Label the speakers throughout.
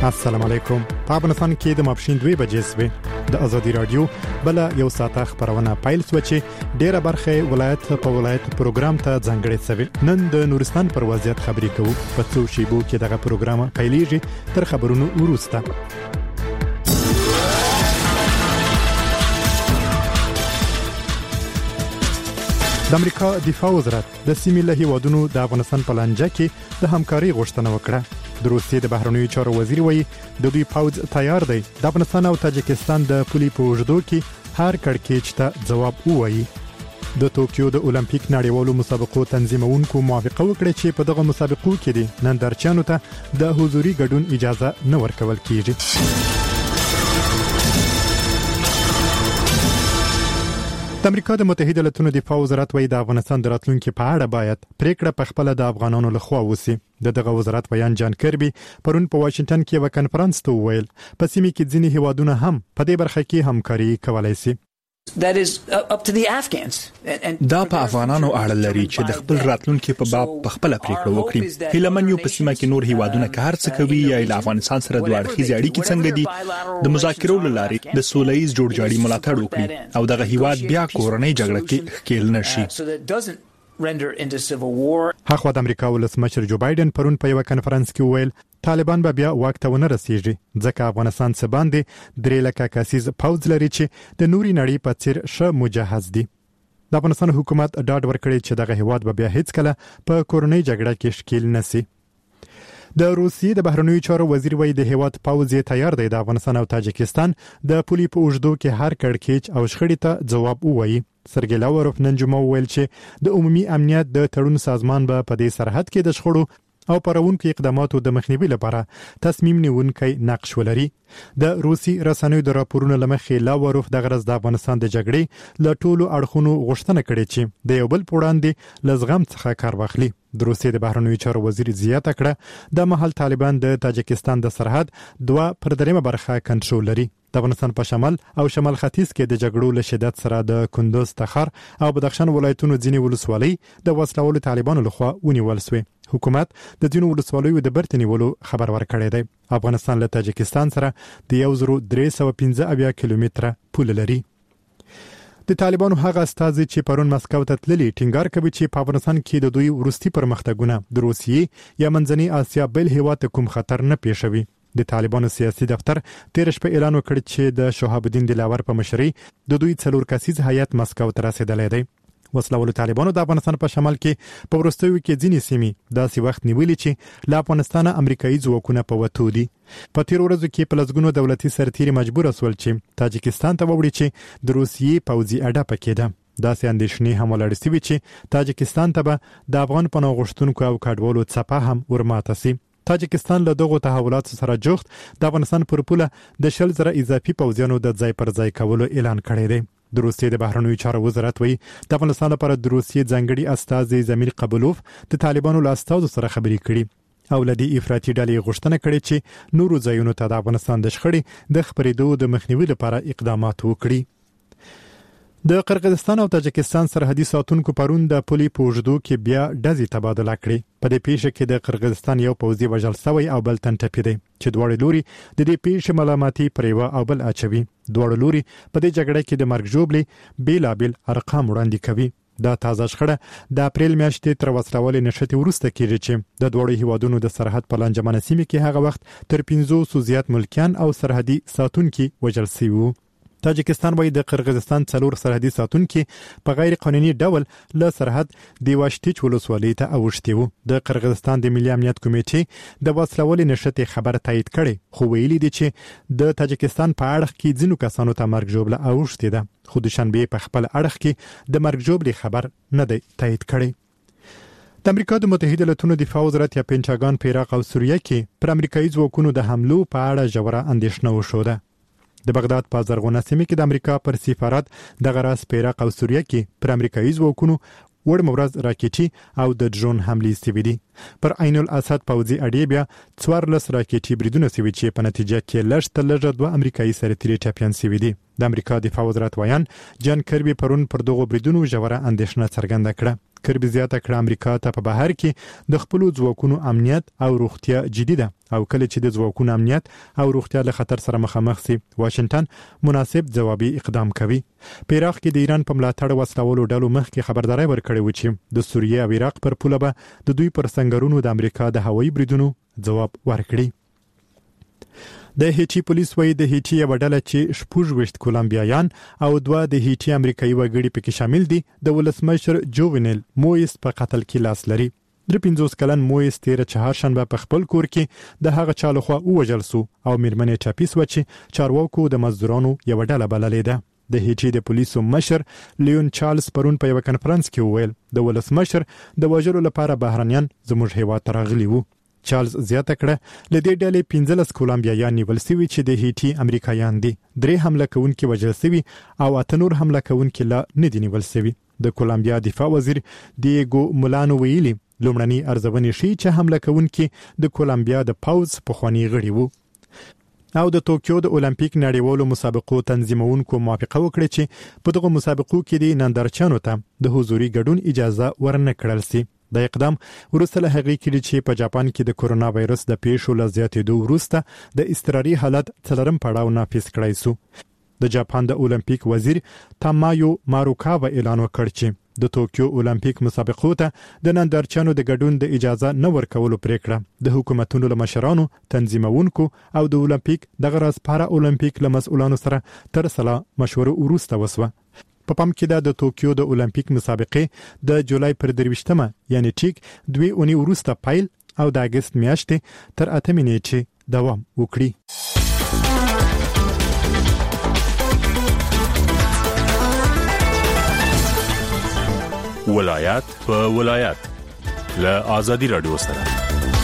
Speaker 1: السلام علیکم. په افغانستان کې د ماپښین 2 بجې سوي د ازادي رادیو بل یو ساعته خبرونه پایل سو چې ډیره برخه ولایت په ولایت پروګرام ته ځانګړی سوي. نن د نورستان پر وضعیت خبرې کوو. په څو شیبو کې دغه پروګرام پیلېږي. تر خبرونو وروسته د امریکا دفاع وزارت د سیمې له هیوادونو د افغانستان په لانجه کې د همکاري غوښتنه وکړه. د روسیې د بهرنیو چارو وزیر وایي د دوی پوځ تیار دی د افغانستان او تاجکستان د پولي په اوږدو کې هر کړکېچ ته جواب ووایي. د توکیو د اولمپیک نړیوالو مسابقو تنظیمونکو موافقه وکړه چې په دغه مسابقو کې د نندارچیانو ته د حضوري ګډون اجازه نه ورکول کیږي. د امریکا د متحده ایالاتونو دفاع وزارت وایي د افغانستان د راتلونکو په اړه باید پریکړه په خپل د افغانانو لخوا وسی. دغه وزارت بیان جان کربي پرون په واشنگټن کې یو کانفرنس ته ویل په سیمه کې ځینې هیوادونه هم په دې برخه کې همکاري کولای شي.
Speaker 2: That is up to the Afghans.
Speaker 3: دا په افغانانو اړه لري چې د خپل راتلونکو په باب په خپل پریکړه وکړي. هیلمن یو په سیمه کې نور هیوادونه کار څه کوي یا د افغانستان سره دوه اړخیزې اړیکې څنګه دي د مذاکرو لارې د سولهییز جوړجاړي ملاتړ وکړي او دغه هیواد بیا کورنۍ جګړه کې ښکیل نشي. هغه د امریکا ولسمشر جو بایدن پرون په یو کانفرنس کې ویل طالبان به بیا واک ته ونه رسیږي ځکه افغانستان څخه باندې 3 لک کسیز پوځ لري چې د نوري نړۍ په څیر ښه مجهز دي. د افغانستان حکومت ډاډ ورکړي چې دغه هیواد به بیا هیڅ کله په کورنۍ جګړه کې ښکیل نشي. د روسیې د بهرنیو چارو وزیر وایي د هیواد پوځ تیار دی د افغانستان او تاجکستان د پولي په اوږدو کې هر کړکېچ او شخړې ته جواب ووایي. سرګی لاوروف نن جمعه ویل چې د عمومي امنیت د تړون سازمان به په دې سرحد کې د شخړو او پرونکو اقداماتو د مخنیوي لپاره تصمیم نیونکی نقش ولري. د روسي رسنیو د راپورونو لمخې لاوروف د غرض د افغانستان د جګړې له ټولو اړخونو غوښتنه کړې چې د یو بل پوړاندې لزغم څخه کار واخلي. د روسیې د بهرنیو چارو وزیر زیاته کړه د محل طالبان د تاجکستان د سرحد 2/3 برخه کنټرول لري. د افغانستان په شمال او شمال ختیځ کې د جګړو له شدت سره د کندوز، تخار او بدخشان ولایتونو ځینې ولسوالۍ د وسلوالو طالبانو لخوا ونیول شوې. حکومت د ځینو ولسوالیو د برته نیولو خبر ورکړی دی. افغانستان له تاجکستان سره د 1315 کیلومتره پول لري. د طالبانو هغه استازي چې پرون مسکو ته تللي ټینګار کوي چې په افغانستان کې د دوی ورستي پرمختګونه د روسیې یا منځنۍ اسیا بل هیواد کوم خطر نه پیښوي. د طالبانو سیاسي دفتر تیر شپه اعلان وکړ چې د شهاب الدین دلاور په مشرۍ د دوی 4 کسیز هیئت مسکو ته رسیدلی دی. وسلوالو طالبانو د افغانستان په شمال کې په ورستیو کې ځینې سیمې داسې وخت نیولې چې له افغانستان امریکایي ځواکونه په وتو دي. په تیر ورځو کې په لږونو دولتي سرتیري مجبور شول چې تاجکستان ته وړي چې د روسیې پوځي اډه پکې ده. داسې اندېښنې هم ولاړې شوې چې تاجکستان ته به د افغان پناه غوښتونکو او کډوالو څپه هم ورماته شي. تاجکستان له دغه تحولاتو سره جوخت د افغانستان پر پوله د 10,000 اضافي پوځیانو د ځای پر ځای کولو اعلان کړی دی. د روسیې د بهرنیو چارو وزارت وایي د افغانستان لپاره د روسیې ځانګړي استازي زمیر قبولوف د طالبانو له استازو سره خبرې کړي او لدی افراطي ډلې غوښتنه کړې چې نورو ځایونو ته د افغانستان د شخړې د خبرېدو د مخنیوي لپاره اقدامات وکړي. د قرغیزستان او تاجکستان سرحدي ساتونکو پرون د پولي په اوږدو کې بیا ډزې تبادله کړې. په دې پیښه کې د قرغیزستان یو پوځي وژل شوی او بل تن ټپي دی چې دواړه لوري د دې پیښې ملامتي پر یو او بل اچوي. دواړه لوري په دې جګړه کې د مرګ ژوبلې بیلابل ارقام وړاندې کوي. دا تازه شخړه د اپریل میاشتې تر وسلوالې نشټې وروسته کېږي چې د دوړو هیوادونو د سرحد په لانجمنه سیمه کې هغه وخت تر 500 زیات ملکیان او سرحدي ساتونکي وژل شوي وو. تاجکستان وایي د قرغیزستان 4 سرحدي ساتونکي په غیر قانوني ډول له سرحد د واشټیچ ولسوالۍ ته اوښتي وو. د قرغیزستان د ملي امنیت کمیټې د وسلوالې نشټې خبر تایید کړي خو ویلي دي چې د تاجکستان په اړه کې ځینو کسانو ته مرګ ژوبله اوښتي ده خو د شنبې په خپل اړه کې د مرګ ژوبلې خبر نه دی تایید کړي. د امریکا د متحده ایالاتونو دفاع وزارت یا پینټاګان په عراق او سوریه کې پر امریکایي ځواکونو د حملو په اړه ژوره اندېښنه وښوده. د بغداد په زرغونه سیمه کې د امریکا پر سفارت د غراس په عراق او سوریه کې پر امریکایي ځواکونو وړ مورز راکېټي او د ډرون حملې شوې دي. پر عین الاسد پوځي اډې بیا 14 راکېټي بریدونه شوي چې په نتیجه کې لږ تر لږه 2 امریکایي سرتیري ټپیان شوي دي. د امریکا دفاع وزارت ویان جان کربي پرون پر دغه بریدونو ژوره اندېښنه څرګنده کړه.
Speaker 1: کربي زیاته کړه امریکا ته په بهر کې د خپل ځواکونو امنیت او روغتیا جدي ده او کله چې د ځواکونو امنیت او روغتیا له خطر سره مخامخ سي واشنگټن مناسب جوابي اقدام کوي. په عراق کې د ایران په ملاتړ وسلوالو ډلو مخ کې خبرداري ورکړې و چې د سوریه او عراق پر پوله به د دوی پر سنگرونو د امریکا د هوایي بریدونو جواب ورکړي. د هیټي پولیس وایي د هیټي یو ډله چې 26 کولمبیایان او 2 د هیټي امریکایي وګړي پکې شامل دي د ولسمشر جوونل مویس په قتل کې لاس لري. د 50 کلن مویس تیر چهارشنبه په خپل کور کې د هغه چا لخوا ووژل شو او میرمنې ټاپیس و چې چارواکو د مزدورانو یو ډله بللې ده. د هیټي د پولیسو مشر لیون چارلز پرون په یو کانفرنس کې وویل د ولسمشر د وژلو لپاره بهرانيان زموږ هیواد ته راغلي وو. چارلز زیاته کړه لدې ډلې 15 کولمبیایان نیول شوي چې د هیټي امریکایان دي. 3 حمله کوونکي وژل شوي او 8 نور حمله کوونکي لا نه دي نیول شوي. د کولمبیا دفاع وزیر دیګو مولانو ویلي لومړني ارزونې شي چې حمله کوونکي د کولمبیا د پاوز پخوانی غړي وو. او د توکیو د اولمپیک نړیوالو مسابقو تنظیمونکو موافقه وکړه چې په دغه مسابقو کې د نندارچیانو ته د حضوري ګډون اجازه ورنه کړل شي. د اقدام ورسته له هغې کې چې په جاپان کې د کورونا وایرس د پیښو له زیاتېدو وروسته د اضطراري حالت څلورم پړاو نافذ کړی شو. د جاپان د اولمپیک وزیر تامایو ماروکاوا اعلان وکړ چې د توکیو اولمپیک مسابقو ته د نندارچیانو د ګډون د اجازه نه ورکولو پریکړه د حکومتونو له مشرانو تنظیمونکو او د اولمپیک دغه راز پارا اولمپیک له مسؤلانو سره تر سلا مشورو وروسته وسوه. په پام کې د توکیو د اولمپیک مسابقې د جولای پر 23مه یعنی ټیک 2 اونۍ وروسته پایل او د اگست میاشتې تر 8 نیټې دوام وکړي.
Speaker 4: ولایت په ولایت له آزادي رادیو سره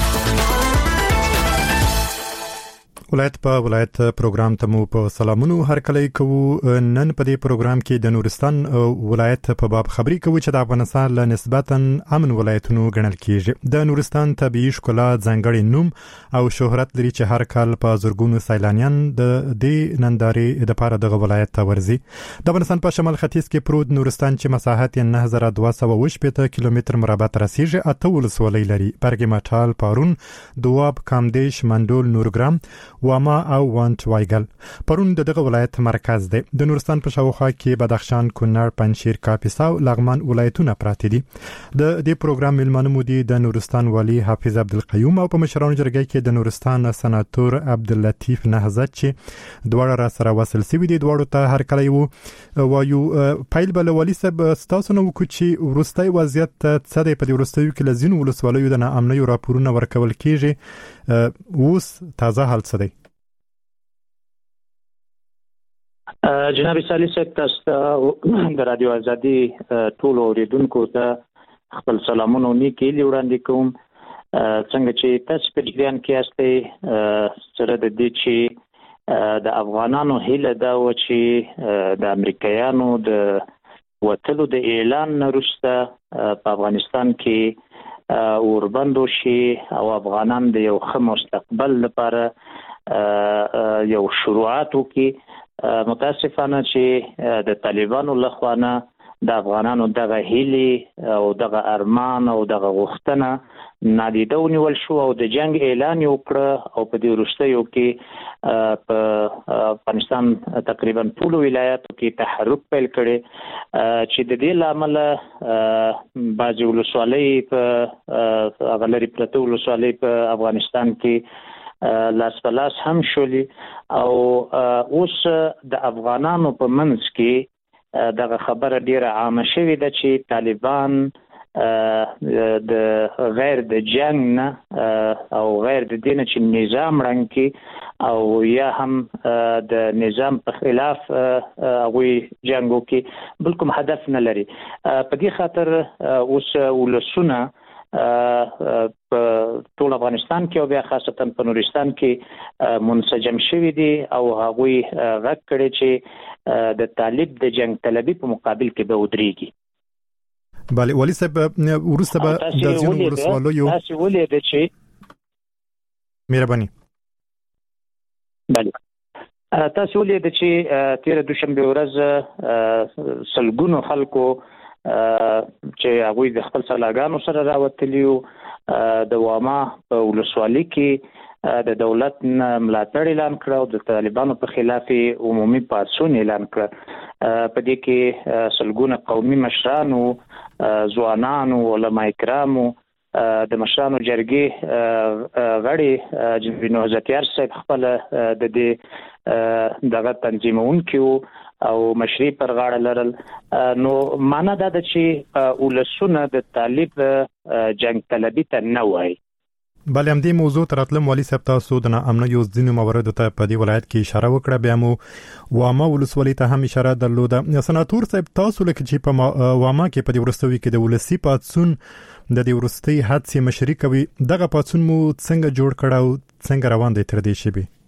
Speaker 1: ولایت په ولایت پروګرام ته مو په سلامونو هر کله کوو. نن په دې پروګرام کې د نورستان ولایت په باب خبري کوو چې د افغانستان له نسبتا امن ولایتونو ګڼل کیږي. د نورستان طبيعي ښکلا ځانګړي نوم او شهرت لري چې هر کال په زورګونو سیلانیان د دې نندارې لپاره دغه ولایت ته ورځي. د افغانستان په شمال ختیځ کې پروت نورستان چې مساحت 9218 کیلومتر مربع رسیږي 8 ولسوالۍ لري. برګ مټال، پارون، دواب، کامدیش، منډول، نورګرام، واما او وانت وایګل. پرون دغه ولایت مرکز دی. د نورستان په شاوخوا کې بدخشان، کونړ، پنجشیر، کاپیسا او لغمان ولایتونه پراته دي. د دې پروګرام ملمنو مودي د نورستان والی حافظ عبدالقیوم او په مشرانو جرګه کې د نورستان سناتور عبداللطیف نهزت چې دواړه را سره وصل سوي دي. دواړو ته هر کله وایو پایل بل والی سب تاسو نو کوچی ورستای وضعیت څه دی په دې ورستیو کې لزین ولسوالیو د ناامنۍ راپورونه ورکول کیږي. اوس تازه حال څه دی؟
Speaker 5: جناب سالی صاحب تاسو د رادیو ازادي ټول اوریدونکو ته خپل سلامونه نیکې وړاندې کوم. څنګه چې تاسو په جریان کې یاستئ سره د دې چې د افغانانو هیله دا و چې د امریکایانو د وټلو د اعلان وروسته په افغانستان کې اوربندو شي او افغانان د یو ښه مستقبل لپاره یو شروعات وکړي. متاسفانه چې د طالبانو لخوانه د افغانانو دغه هیلې او دغه ارمان او دغه غوښتنه نادیده ونیول شو او د جنگ اعلان وکړه او په دې وروستیو کې په افغانستان تقریبا ټول ولایاتو کې تحرک پیل کړي چې د دې لامل بعضې ولسوالۍ په غلري پرته ولسوالۍ په افغانستان کې لاس په لاس هم شولي او اوس د افغانانو په منځ کې دغه خبره ډیره عامه شوې ده چې طالبان د غیر د جنگ نه او غیر د دین چې نظام رنګ کې او یا هم د نظام په خلاف هغوی جنگو کې بل کوم هدف نه لري. په دې خاطر اوس ولسونه په ټول افغانستان کې او بیا خاصتا په نورستان کې منسجم شوي دي او هغوی غږ کړي چې د طالب د جنگ طلبي په مقابل کې به ودرېږي.
Speaker 1: بله ولی صاحب وروسته به د ځینو ولسوالیو
Speaker 5: تاسو ولې چې
Speaker 1: مهرباني
Speaker 5: بله تاسو ولې چې تیر دوشنبه ورځ سلګونو خلکو چې هغه د خپل سلاګانو سره راوتلی د واما په ولسوالۍ کې د دولت ملاتړ اعلان کړ او د طالبانو په خلاف عمومي پاڅون اعلان کړ. په دې کې سلګونه قومي مشرانو، ځوانانو، علما کرامو، د مشرانو جرګې غړي جنبي نوزتیار صاحب خپل د دې دغه تنظیمونکي او مشري پر غاړه لرل. نو معنا دا ده چې ولسونه د طالب جنگ طلبي ته نه وایي.
Speaker 1: بل هم دې موضوع تراتلم والی صاحب تاسو د ناامنۍ یو ځینو موارد ته په دې ولایت کې اشاره وکړه، بیا مو واما ولسوالۍ ته هم اشاره درلوده. سناتور صاحب تاسو لکه چې په واما کې په دې ورستوي کې د ولسی پاتسون د دې ورستي حادثه مشري کوي، دغه پاتسون مو څنګه جوړ کړه او څنګه روان دی تر دې شی به؟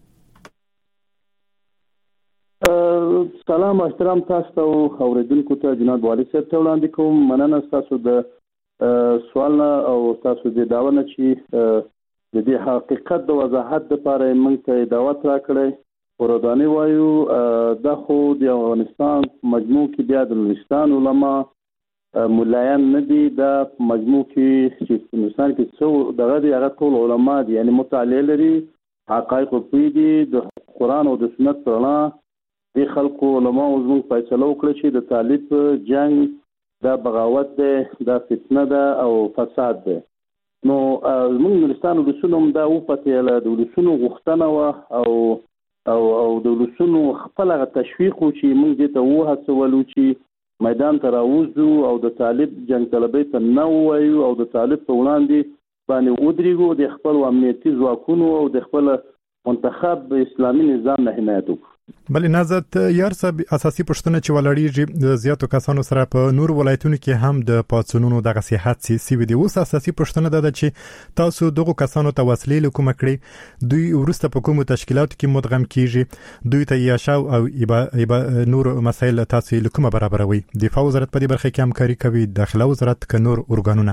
Speaker 6: سلام احترام تاسو ته اوریدونکو ته جناب والي صاحب ته وړاندې کوم. مننه تاسو د سوال او تاسو د داونه چې د دې حقیقت د وضاحت لپاره موږ ته دعوت راکړی. ورودانی وایو د خو د افغانستان مجموع کې بیا د نورستان علما مولایان نه دي، د مجموع کې چې نورستان کې څو دغه دي هغه ټول علما دي، یعنی مطالعه لري، حقایق پوهیږي دي، د قرآن او د سنت په اړه د خلکو علما او زموږ فیصله وکړه چې د طالب جنگ دا بغاوت ده، دا فتنه ده او فساد ده. نو زموږ نورستان ولسونو دا وپته له د ولسونو غوښتنه و او د ولسونو خپل تشویق و چې موږ دې ته وهڅولو چې میدان ته راوځو او د طالب جنگ طلبۍ ته نه ووایو او د طالب په وړاندې باندې ودرېږو، د خپل امنیتي ځواکونو او د خپل منتخب اسلامي نظام نه حمایت وکړو.
Speaker 1: بل نازت یار صاحب اساسي پښتنه چې ولړیږي د زیاتو کسانو سره په نور ولایتونو کې هم د پاتسونونو دغه صحت سي وي دي. اوس اساسي پښتنه ده چې تاسو دغه کسانو ته وسلې لکوم کړی، دوی ورسته په کومو تشکیلاتو کې مدغم کیږي، دوی ته یاشاو او ایبا نور مسایل تاسو لکوم برابروي. دفاع وزارت په دې برخه کې همکاري کوي، داخله وزارت ک نور ارګانونه؟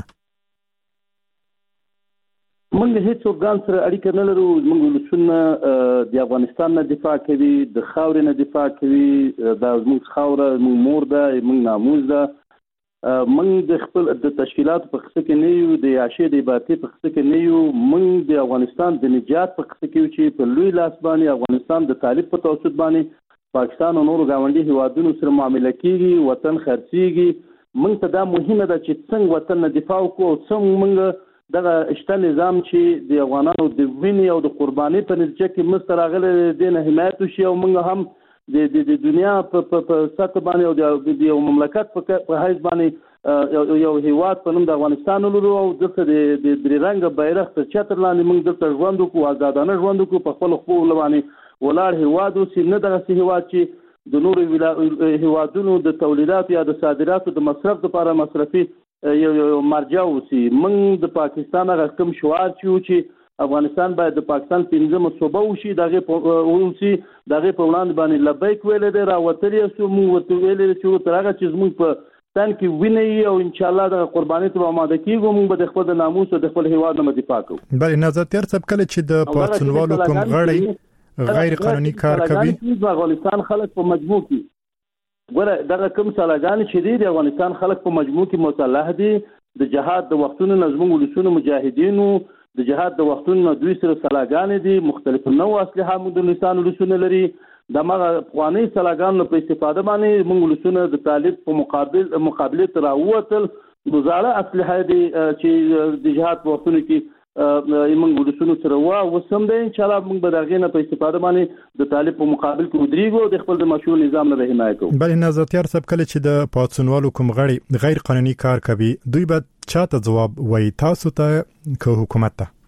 Speaker 6: موږ هیڅ ارګان سره اړیکه نه لرو. موږ ولسونه د افغانستان نه دفاع کوي، د خاورې نه دفاع کوي، دا زموږ خاوره، موږ مور ده، موږ ناموس ده. موږ د خپل د تشکیلات په قصه کې نه یو، د عاشې د عبادت په قصه کې نه یو. موږ د افغانستان د نجات په قصه کې یو چې په لوی لاس باندې افغانستان د طالب په توسط باندې پاکستان او نورو ګاونډي هیوادونو سره معامله کیږي، وطن خرڅيږي. موږ ته دا مهمه ده چې څنګه وطن نه دفاع وکړو، څنګه موږ دغه اشته نظام چې د افغانانو د وینې او د قربانۍ په نتیجه کې مستراغله د نه حمایت شي او موږ هم د دنیا په سطح باندې او د یو مملکت په حیث باندې یو هیواد په نوم د افغانستان لرو او دغه د درې رنګ بیرغ تر چتر لاندې موږ دلته ژوند وکړو، آزادانه ژوند وکړو، په خپل خپل باندې ولاړ هیواد اوسې، نه دغه هیواد چې د نورو هیوادونو د تولیدات یا د صادراتو د مصرف لپاره مصرفي یو مرجع اوسي. موږ د پاکستان هغه کوم شعار چې افغانستان باید د پاکستان 15 صوبه وشي دغه اوسي، دغه په وړاندې باندې لبیک ویل دي، راوتلی سو موږ ورته ویل چې تر هغه چې موږ په تن کې ویني او ان شاء الله د قربانۍ ته آماده کیږو، موږ به د خپل ناموس او د خپل هیواد نه دفاع کوو.
Speaker 1: بل نازت تر څه کله چې د پاتسونوالو کوم غړي غیر قانوني کار کوي،
Speaker 6: افغانستان خلک په مجموع کې ګوره دغه کوم سلاګان چې دي د افغانستان خلک په مجموع کې مسلح دي، د جهاد د وختونو نظم ولسونو مجاهدینو د جهاد د وختونو دوی سره سلاګان دي، مختلف نوع اسلحه موږ د افغانستان ولسونو لري. د مغه افغاني سلاګانو په استفاده باندې موږ ولسونو د طالب په مقابله تر اوتل گزاره اسلحه دي چې د جهاد په وختونو کې موږ ولسونو سره وسم دي. ان شاء الله موږ به دغه نه په استفاده باندې د طالب په مقابل کې ودرېږو، د خپل د مشروع نظام نه حمایت کوو.
Speaker 1: بل نازتیار صاحب کله چې د پاتسونوالو کوم غړي غیر قانوني کار کوي، دوی به چاته جواب وایي، تاسو ته که حکومت ته؟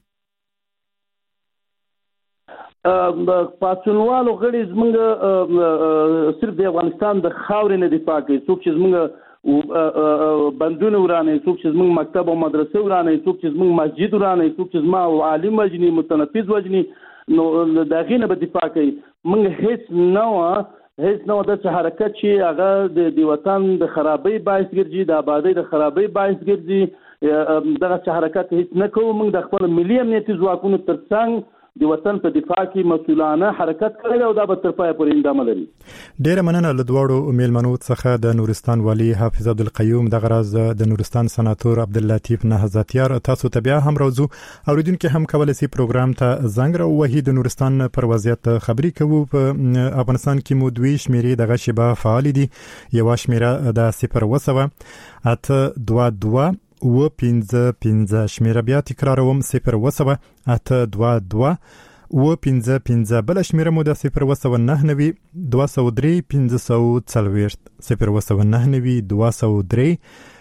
Speaker 6: پاتسونوالو غړي زموږ صرف د افغانستان د خاورې نه دفاع کوي. څوک چې زموږ بندونه ورانه، څوک چې زموږ مکتب او مدرسې ورانه، څوک چې زموږ مسجد ورانه، څوک چې زموږ عالم وجني، متنفذ وجني، نو دغه نه به دفاع کوي. موږ هیڅ نو د حرکت چې هغه د وطن د خرابۍ باعث ګرځي، د آبادی د خرابۍ باعث ګرځي، دغه حرکت هیڅ نه کوو. موږ د خپل ملي امنیتي ځواکونو ترڅنګ د وطن په دفاع کې مسؤلانه حرکت کړی او دا به تر پایه پورې ادامه لري.
Speaker 1: ډیره مننه له دواړو میلمنو څخه د نورستان والی حافظ عبدالقیوم د غراز د نورستان سناتور عبداللطیف نهضتیار. تاسو ته بیا هم راوځو اوریدونکو هم کولای شي پروګرام ته زنګ را وهي. د نورستان پر وضعیت خبري کوو. په افغانستان کې مو دوی شمیرې دغه شیبه فعال دي. یو شمیره د 0.8 822 و15 شمیره بیا تکراروم 0.8 822 و15 بل شمیره مو د 0.9 203 540 0.9 203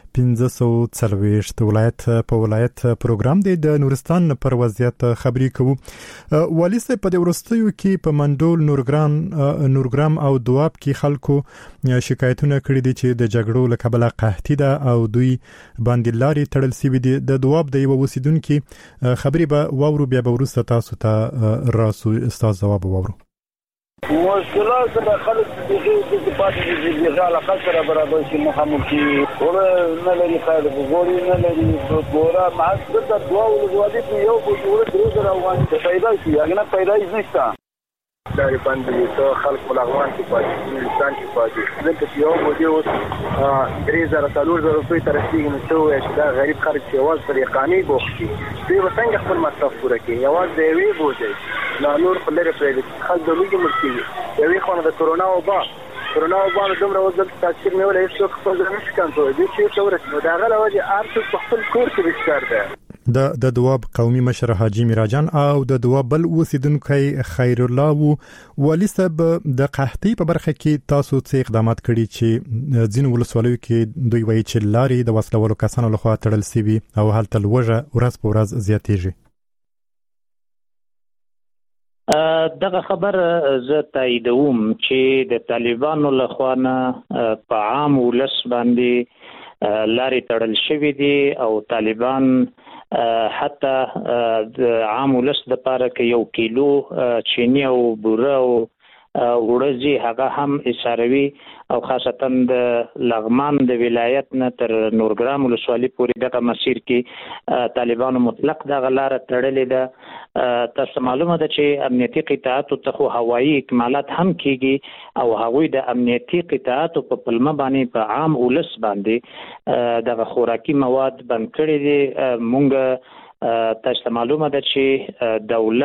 Speaker 1: 540 ولایت په ولایت پروګرام دی د نورستان پر وضعیت خبري کوو. والی صاحب په ورستیو کې په منډول نورګرام او دواب کې خلکو شکایتونه کړي دي چې د جګړو له کبله قحطي ده او دوی باندې لارې تړل شوي دي. د دواب د یو اوسیدونکو خبري به واورو بیا به وروسته تاسو ته راسو استاد جواب واورو.
Speaker 7: مشکلات د خلک د دې پاتې دي چې علاقه سره برابر شي مخامخ شي او نه لري خیر وګوري نه لري ګورا ما د دوا او غوادي په یو ګورو درو سره وان ته پیدا شي هغه نه پیدا نشته دا باندې ته خلک ملغوان کې پاتې انسان کې پاتې ځکه یو ګوري او 3000 روپۍ تر رسیدي نو چې دا غریب خلک چې واز طریقانی بوختي دوی وسنګ خپل مصرف پوره کوي یواز دی وی بوځي لا نور خلره پرې خلک د لوګي مرتي یوې خو د کرونا وبا نو دومره وځل تاثیر نه ولې څو خپل ځنش کنټرول دي چې څورت نو دا غلا وجه ارڅ خپل کور کې بشکار ده.
Speaker 1: د دواب قومي مشر حاجی میراجان او د دواب بل اوسیدونکو خیر الله والی صاحب د قحطي په برخه کې تاسو څه اقدامات کړي چې ځین ولسوالیو کې دوی وایي چې لارې د وسلوالو کسانو لخوا تړل شوي او هلته لوږه ورځ په ورځ زیاتېږي؟
Speaker 5: دغه خبر زه تاییدوم چې د طالبانو لخوا نه په عام ولس باندې لارې تړل شوي دي او طالبان حتی د عام ولس د پاره کې 1 کیلو چینی او بوره او ورځي هغه هم اشاروي او خاصتا د لغمان د ولایت نه تر نورګرام ولسوالۍ پورې دغه مسیر کې طالبانو مطلق د غلار تړلې ده. تاسو معلومه ده چې امنیتي قطاعات ته هوایي اکمالات هم کیږي او هغوی د امنیتي قطاعات په پلمه باندې په عام ولس باندې د خوراکي مواد بند کړي دي. مونږ تاسو معلومه ده چې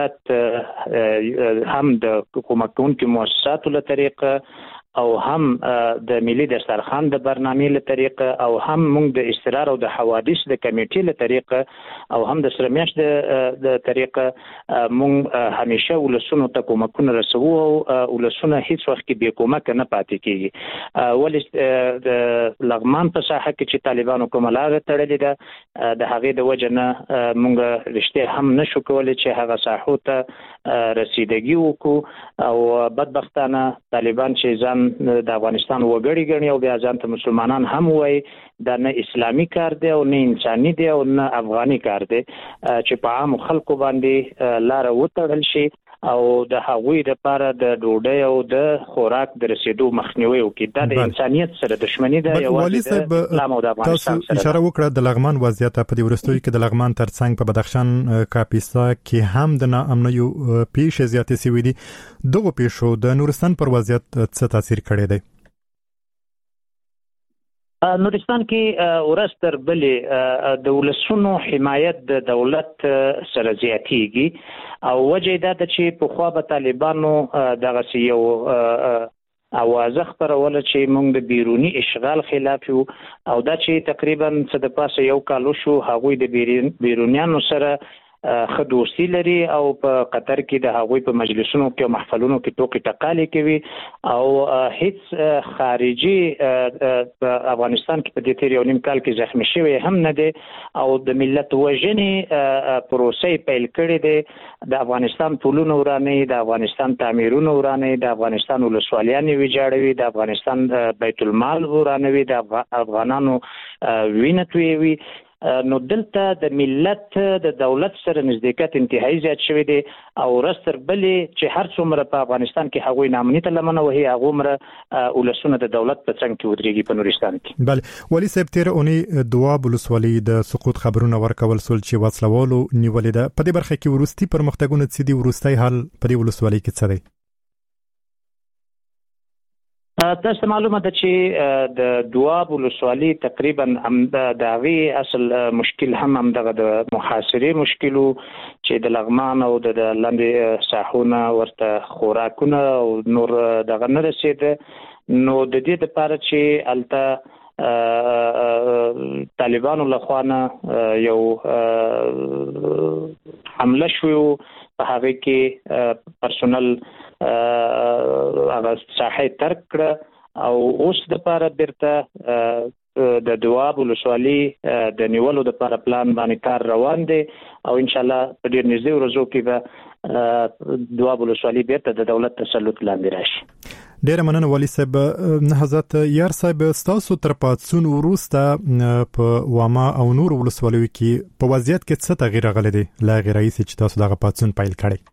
Speaker 5: دولت هم د حکومتونکو مؤسساتو له طریقه او هم د ملي دسترخوان د برنامې له طریقه او هم موږ د استقرار او د حوادث د کمیټې له طریقه او هم د سرمیاش د طریقه موږ همیشه ولسونو ته کومکونه رسوو او ولسونه هیڅ وخت کې بې کومک نه پاتې کیږي. ولې د لغمان په ساحه کې چې طالبانو کومه لار تړلې ده د هغې د وجه نه موږ رښتیا هم نشو کولی چې هغه ساحو ته رسیدګي وکړو او بدبختانه طالبان چې ځان د افغانستان وګړي ګڼي او بیا ځان ته مسلمانان هم وایي دا نه اسلامي کار دی او نه انساني دی او نه افغاني کار دی چې په عام خلکو باندې لار وتړل شي او د هغوی لپاره د ډوډۍ او د خوراک د رسیدو مخنیوي وکړي. دا د انسانیت سره دښمني ده. یوازې د اسلام او د افغانستان سره
Speaker 1: اشاره وکړه د لغمان وضعیت په دې ورستوي کې د لغمان ترڅنګ په بدخشان کاپیسا کې هم د ناامنیو پیښې زیاتې شوې دي. دغه پیښو د نورستان پر وضعیت څه تاثیر کړی دی؟
Speaker 5: نورستان کې ورځ تر بلې د ولسونو حمایت د دولت سره زیاتېږي او وجه دا ده چې پخوا به طالبانو دغسې یو اوازه خپروله چې موږ د بیروني اشغال خلاف یو او دا چې تقریبا څه د پاسه 1 کال شو هغوی د بیرونیانو سره ښه دوستي لري او په قطر کې د هغوی په مجلسونو کې او محفلونو کې ټوکې ټقالې کوي او هیڅ خارجي په افغانستان کې په دې تیر 1.5 کال کې زخمی شوی هم نه دی او د ملت وژنې پروسې پیل کړې دي. د افغانستان پولونه ورانوي، د افغانستان تعمیرونه ورانوي، د افغانستان ولسوالیانې ویجاړوي، د افغانستان بیت المال ورانوي، د افغانانو وینه تویوي نو دلته د ملت د دولت سره نزدېکت انتهایی زیات شوی دی او رستر بلې چې هر څومره په افغانستان کې هغوی نامنیته لمنه وهي هغه مره ولسونه د دولت په څنګ کې ودرېږي په نورستان کې.
Speaker 3: بله ولي صاحب تیر اونۍ دواب ولسوالۍ د سقوط خبرونه ورکول سول چې وسلوالو نیولې ده. په دې برخه کې ورستي پرمختګونه څه دي؟ ورستي حال په دې ولسوالۍ کې څه دی؟
Speaker 5: تاسو معلومه ده چې د دواب ولسوالۍ تقریبا د هغې اصل مشکل هم دغه د محاصرې مشکل چې د لغمان او د لاندې ساحونه ورته خوراکونه او نور دغه نه رسیده. نو د دې لپاره چې الته طالبانو لخوانه یو حمله شوی په هغه کې پرسونل هغه ساحه ترک کړه او اوس د لپاره بیرته د دواب ولسوالۍ د نیولو لپاره پلان باندې کار روان دی او ان شاء الله په ډیر نږدې ورځو کې به دواب ولسوالۍ بیرته د دولت تسلط لاندې راشي.
Speaker 3: ډیر مننه والي صاحب. حضرت یار صاحب تاسو تر پاتسون وروسته په واما او نور ولسوالیو کې په وضعیت کې څه تغییر راغلی دی لا غیر رئیس چې تاسو دغه پاتسون پایل کړی؟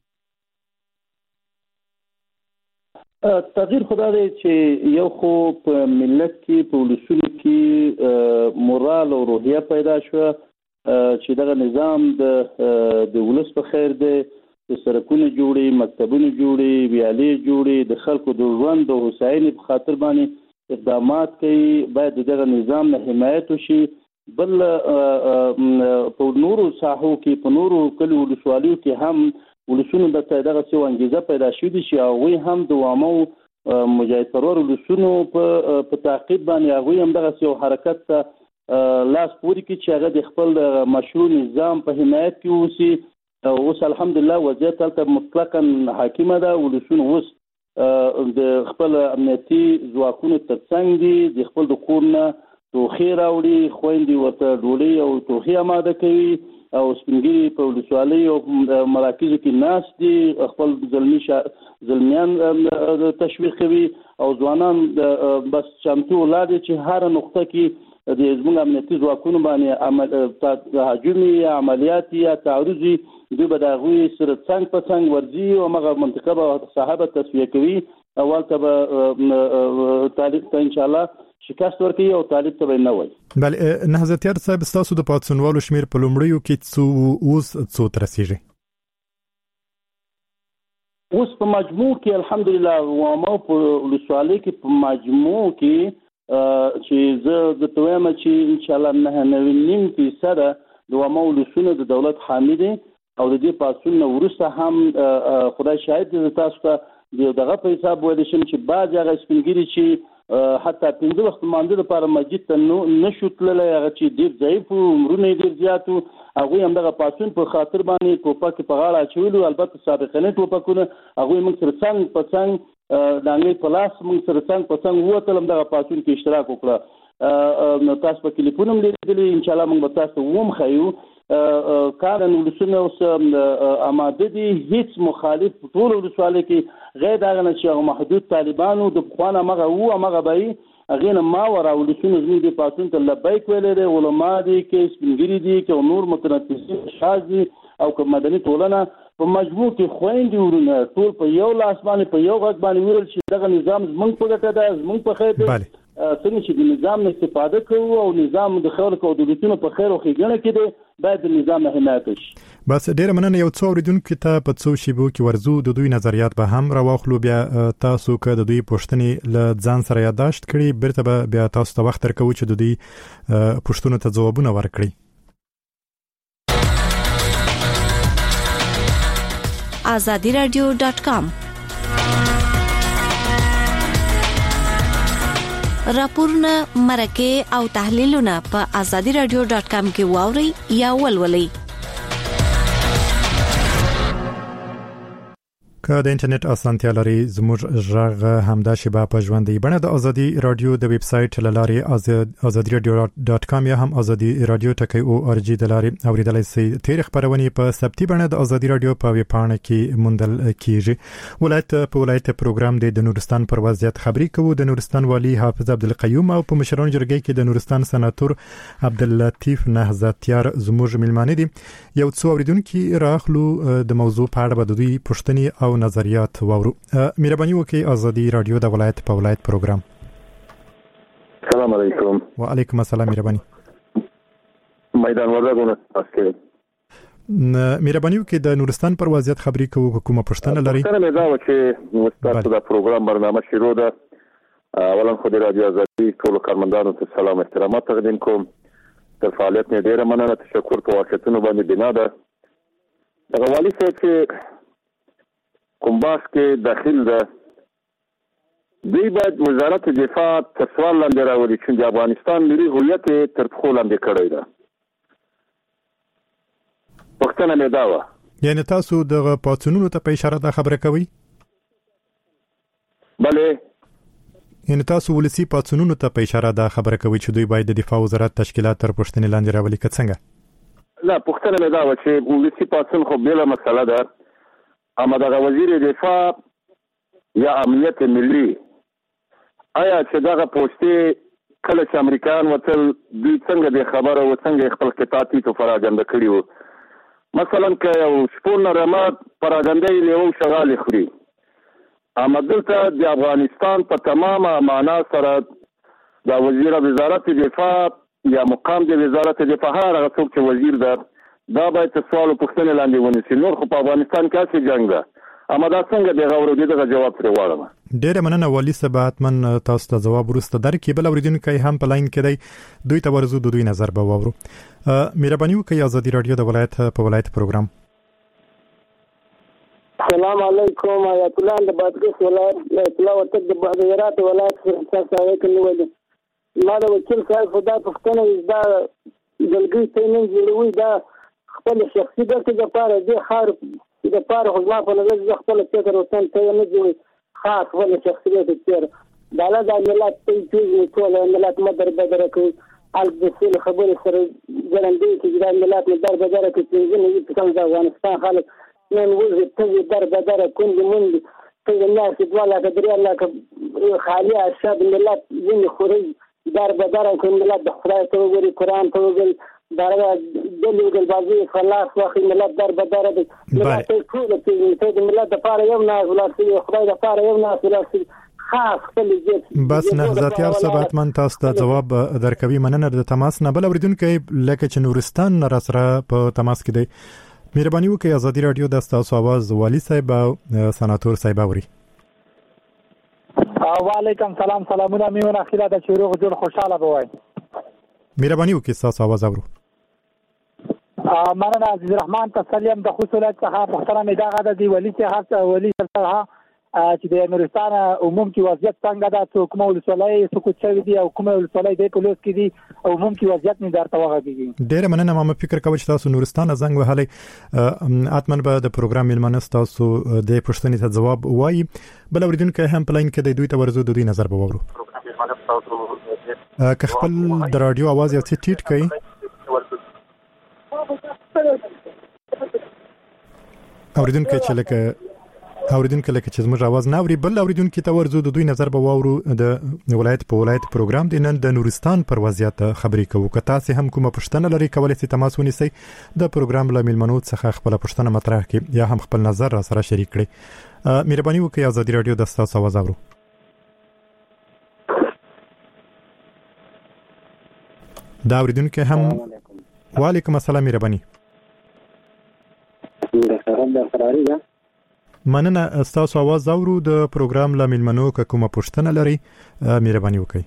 Speaker 6: تغییر خدا دی چې یو خو په ملت کې په ولسونو کې مورال او روحیه پیدا شو چې دغه نظام د ولس په خیر دی، د سرکونو جوړي، مکتبونو جوړي، ویالې جوړي، د خلکو د ژوند او هوساینې په خاطر باندې اقدامات کوي. باید دغه نظام نه حمایت وشي. بل په نورو ساحو کې په نورو کلیو ولسوالیو کې هم ولسونو د دغه څه انګیزه پیدا شوې دي چې هغوی هم د وامو مجاهد پرور ولسونو په تعقیب باندې هغوی هم دغه څه حرکت ته لاس پورې کړي چې هغه د خپل مشروع نظام په حمایت کې اوسي. اوس الحمدلله وضعیت هلته مطلقا حاکمه ده. ولسونه اوس د خپل امنیتي ځواکونو تر څنګ دي، د خپل د کور نه توخې راوړي، خویندې ورته ډوډۍ او توخې اماده کوي او سپینګیري په ولسوالۍ او مراکزو کې ناست دي، خپل زلمیان تشویق کوي او ځوانان بس چمتو ولاړ دي چې هر نقطه کې د زموږ امنیتي ځواکونو باندې هجومي یا عملیاتي یا تعرضي دوی به د هغوی سره څنګ په څنګ ورځي او هغه منطقه به صحابه تصفیه کوي. اول ته به طالب ته انشاءالله شکست ورکوي او طالب ته به نه وایي.
Speaker 3: بله حضرت یار صاحب ستاسو د پاتسونوالو شمیر په لومړیو کې اوس څو ته رسیږي؟
Speaker 6: اوس په مجموع کې الحمدلله واما په ولسوالۍ کې په مجموع کې چې زه د تویم چې ان شاء الله 9.5% د واما ولسونو د دولت حامی دي او د دې پاتسون وروسته هم خدای شاهد دی تاسو ته دغه په حساب ویل شم چې بعض هغه سپینګیري چې حتی 15 وخت مانده لپاره مسجد ته نشو تللی، هغه چې ډېر ضعیف وو، عمرونه یې ډېر زیات وو، هغوی هم دغه پاتسون په خاطر باندې ټوپک په غاړه اچولي. البته سابقنې ټوپکونه هغوی موږ سره څنګ په څنګ د انګلیس په لاس موږ سره څنګ په څنګ ووتل، هم دغه پاتسون کې اشتراک وکړه. نو تاسو په کلیپونه هم لیدلي، انشاءالله موږ به تاسو هم ښیو. کارن ولسونه اوس آماده دي، هیڅ مخالف ټول ولسوالۍ کې غیر دغه نه چې هغه محدود طالبانو د پخوان همغه وو همغه به یې هغې نه ما ورا ولسونه زموږ دې پاتون ته لبیک ویلی دی، علما دي که سپینګیري دي که نور متنفسین اشخاص دي او که مدني ټولنه په مجموع کې خویندې ورونه ټول په یو لاس باندې په یو غږ باندې ویل چې دغه نظام زموږ په ګټه ده، زموږ په خیر دی. څنګه چې د نظام نه استفاده کوو او نظام د خلکو او دولتونو په خیر او ښېګڼه کې دی، باید د نظام نه حمایت وشي.
Speaker 3: بس ډیره مننه. یو څو اوریدونکو ته په څو شیبو کې ورزو د دوی نظریات به هم راواخلو. بیا تاسو که د دوی پوښتنې له ځان سره یادداشت کړئ، بیرته به بیا تاسو ته وخت درکوو چې د دوی پوښتنو ته ځوابونه ورکړئ.
Speaker 8: azadiradio.com راپورونه، مرکه او تحلیلونه په azadiradio.com کې واورئ یا ولولئ.
Speaker 1: که د انټرنیټ اسانتیا لري زموږ ژغ همدا شبا په ژوندۍ بڼه د ازادي رادیو د ویب سټ لاري azadiradio.com یا هم azadiradio.org د لاري اوریدلای شئ. تیر خبرونه په سبتي بڼه د ازادي رادیو په ویب پاڼه کې موندل کیږي. ولایت پروګرام د نورستان پر وضعیت خبري کوو. د نورستان والی حافظ عبدالقیوم او په مشرانو جرګې کې د نورستان سناتور عبداللطیف نهضتیار زموږ ملمانه دي. یو څو اوریدونکو راخلو د موضوع په اړه د دوی پوښتنې او نظریات واورو. مهرباني وکړئ ازادي رادیو د ولایت پروګرام.
Speaker 9: السلام علیکم.
Speaker 1: وعلیکم السلام. مهرباني
Speaker 9: میدان ورغونه تاسو
Speaker 1: مهرباني وکړئ د نورستان پر وضعیت خبري کوو. کومه پوښتنه لري؟
Speaker 9: سره دا و چې مستقبل د پروګرام برنامه شروع ده. اولا خو د رادیو ازادي ټول کارمندانو ته سلام احترامات تقدیم کوم. د فعالیت نه ډیره مننه. تشکر په واقعیتونو باندې بنا ده. د والی صاحب چې کوم باس کې داخل ده دوی باید وزارت دفاع تر سوال لاندې راولي چې د افغانستان ملي هویت تر پښو لاندې کړی ده. پښتنه مې دا وه.
Speaker 1: یعنی تاسو د پاتونونو ته په اشاره دا خبره کوي؟
Speaker 9: بله.
Speaker 1: یعنی تاسو ولسی پاتونونو ته په اشاره دا خبره کوي چې دوی باید د دفاع وزارت تشکیلات تر پښتنې لاندې راولي که څنګه؟
Speaker 9: لا پښتنه مې دا وه چې ولسی پاتون خو بیله مسله ده. اما دغه وزیر دفاع یا امنیت ملی آیا چې دغه پوسټي کله چې امریکایان وتل دوی څنګه د خبره و څنګه خپل قطاعتي تو فراګنده کړی وو؟ مثلا که یو شپون رماد فراګنده لیو شغال خوري. اما دلته د افغانستان په تمامه معنا سره د وزیر وزارت دفاع یا مقام د وزارت دفاع هغه څوک چې وزیر ده دا باید سوال پوښتنه لاندې ونیسي. نور خو په افغانستان کې څه جنگ ده. اما دا څنګه د غوړو دغه جواب پرې واړم.
Speaker 1: ډېر مننه والی صاحب. اتمن تاسو ته جواب ورسته درکې. بل اوریدونکو هم په لاین کې دی دوی ته ورزو دوی نظر به واورو. مهرباني وکړئ ازادي رادیو د ولایت پروګرام.
Speaker 10: السلام علیکم. آیت الله د بادغیس ولایت اطلاع ورته د بهرات ولایت څخه کوي. ما د وکیل صاحب خدای پښتنه دا دلګي ته نه جوړوي دا خپل شخصي ګټې لپاره د خار د لپاره خو په نظر خپل فکر وسن ته نه جوړي خاص خپل شخصي ګټې دا لا د ملت ته چې ټول ملت مدر بدر کوي ال د څه خبره سره ګرندې چې د ملت مدر بدر کوي چې نه په څنګه افغانستان خلک نن وځي ته در بدر کوي مونږ ته الناس ولا قدر الله خالي ارشاد ملت ځین خوري در بدر کوي ملت د خدای ته وګوري قران ته وګوري دارغه دلګل بازي خلاص واخی ملت در بدر دي. ملت ټول ته د ملت د پاره یو نه ولاسي خدای د پاره یو نه ولاسي خاص خپل دې
Speaker 1: بس نهضتیار صاحب من تاسو ته جواب درکوي. مننه د تماس نه. بل اوریدونکو لکه چې نورستان را سره په تماس کې دی. مهرباني وکړئ ازادي رادیو د تاسو आवाज والی صاحب او سناتور صاحب اوري.
Speaker 11: وعلیکم سلام. سلامونه میونه خیره د شروع جوړ خوشاله بوای.
Speaker 1: مهرباني وکړئ تاسو आवाज اورو.
Speaker 11: مننه عزیز الرحمن. تسلیم د خصوصیت څخه محترم اداره د دی ولی څخه ولی څخه چې د نورستان عموم کې وضعیت څنګه ده څو کومه ولسوالۍ سقوط شوی دي او کومه ولسوالۍ د پولیس کې دي او عموم کې وضعیت نه درته وغږیږي.
Speaker 1: ډېر مننه. ما فکر کوم چې تاسو نورستان زنګ وهلې اتمن به د پروګرام ملمنه تاسو د پښتنې ته جواب وایي. بل اوریدونکو هم په لاین کې د دوی ته ورزو دوی نظر به وورو. که خپل د رادیو आवाज یو څه ټیټ کړئ. اوریدونکو چې زموږ आवाज نه اوري. بل اوریدونکو ته ورزو د دوی نظر به واورو. د ولایت پروګرام د نن د نورستان پر وضعیت خبري کوو. که تاسو هم کومه پوښتنه لرئ کولای شئ تماس ونیسئ د پروګرام له ملمنو څخه خپل پوښتنه مطرح کړئ یا هم خپل نظر را سره شریک کړئ. مهرباني وکړئ ازادي رادیو د تاسو आवाज اورو. دا اوریدونکو هم وعلیکم السلام. مهرباني. مننه. تاسو आवाज اورو د پروګرام له ملمنو که کومه پوښتنه لري مهرباني وکړئ.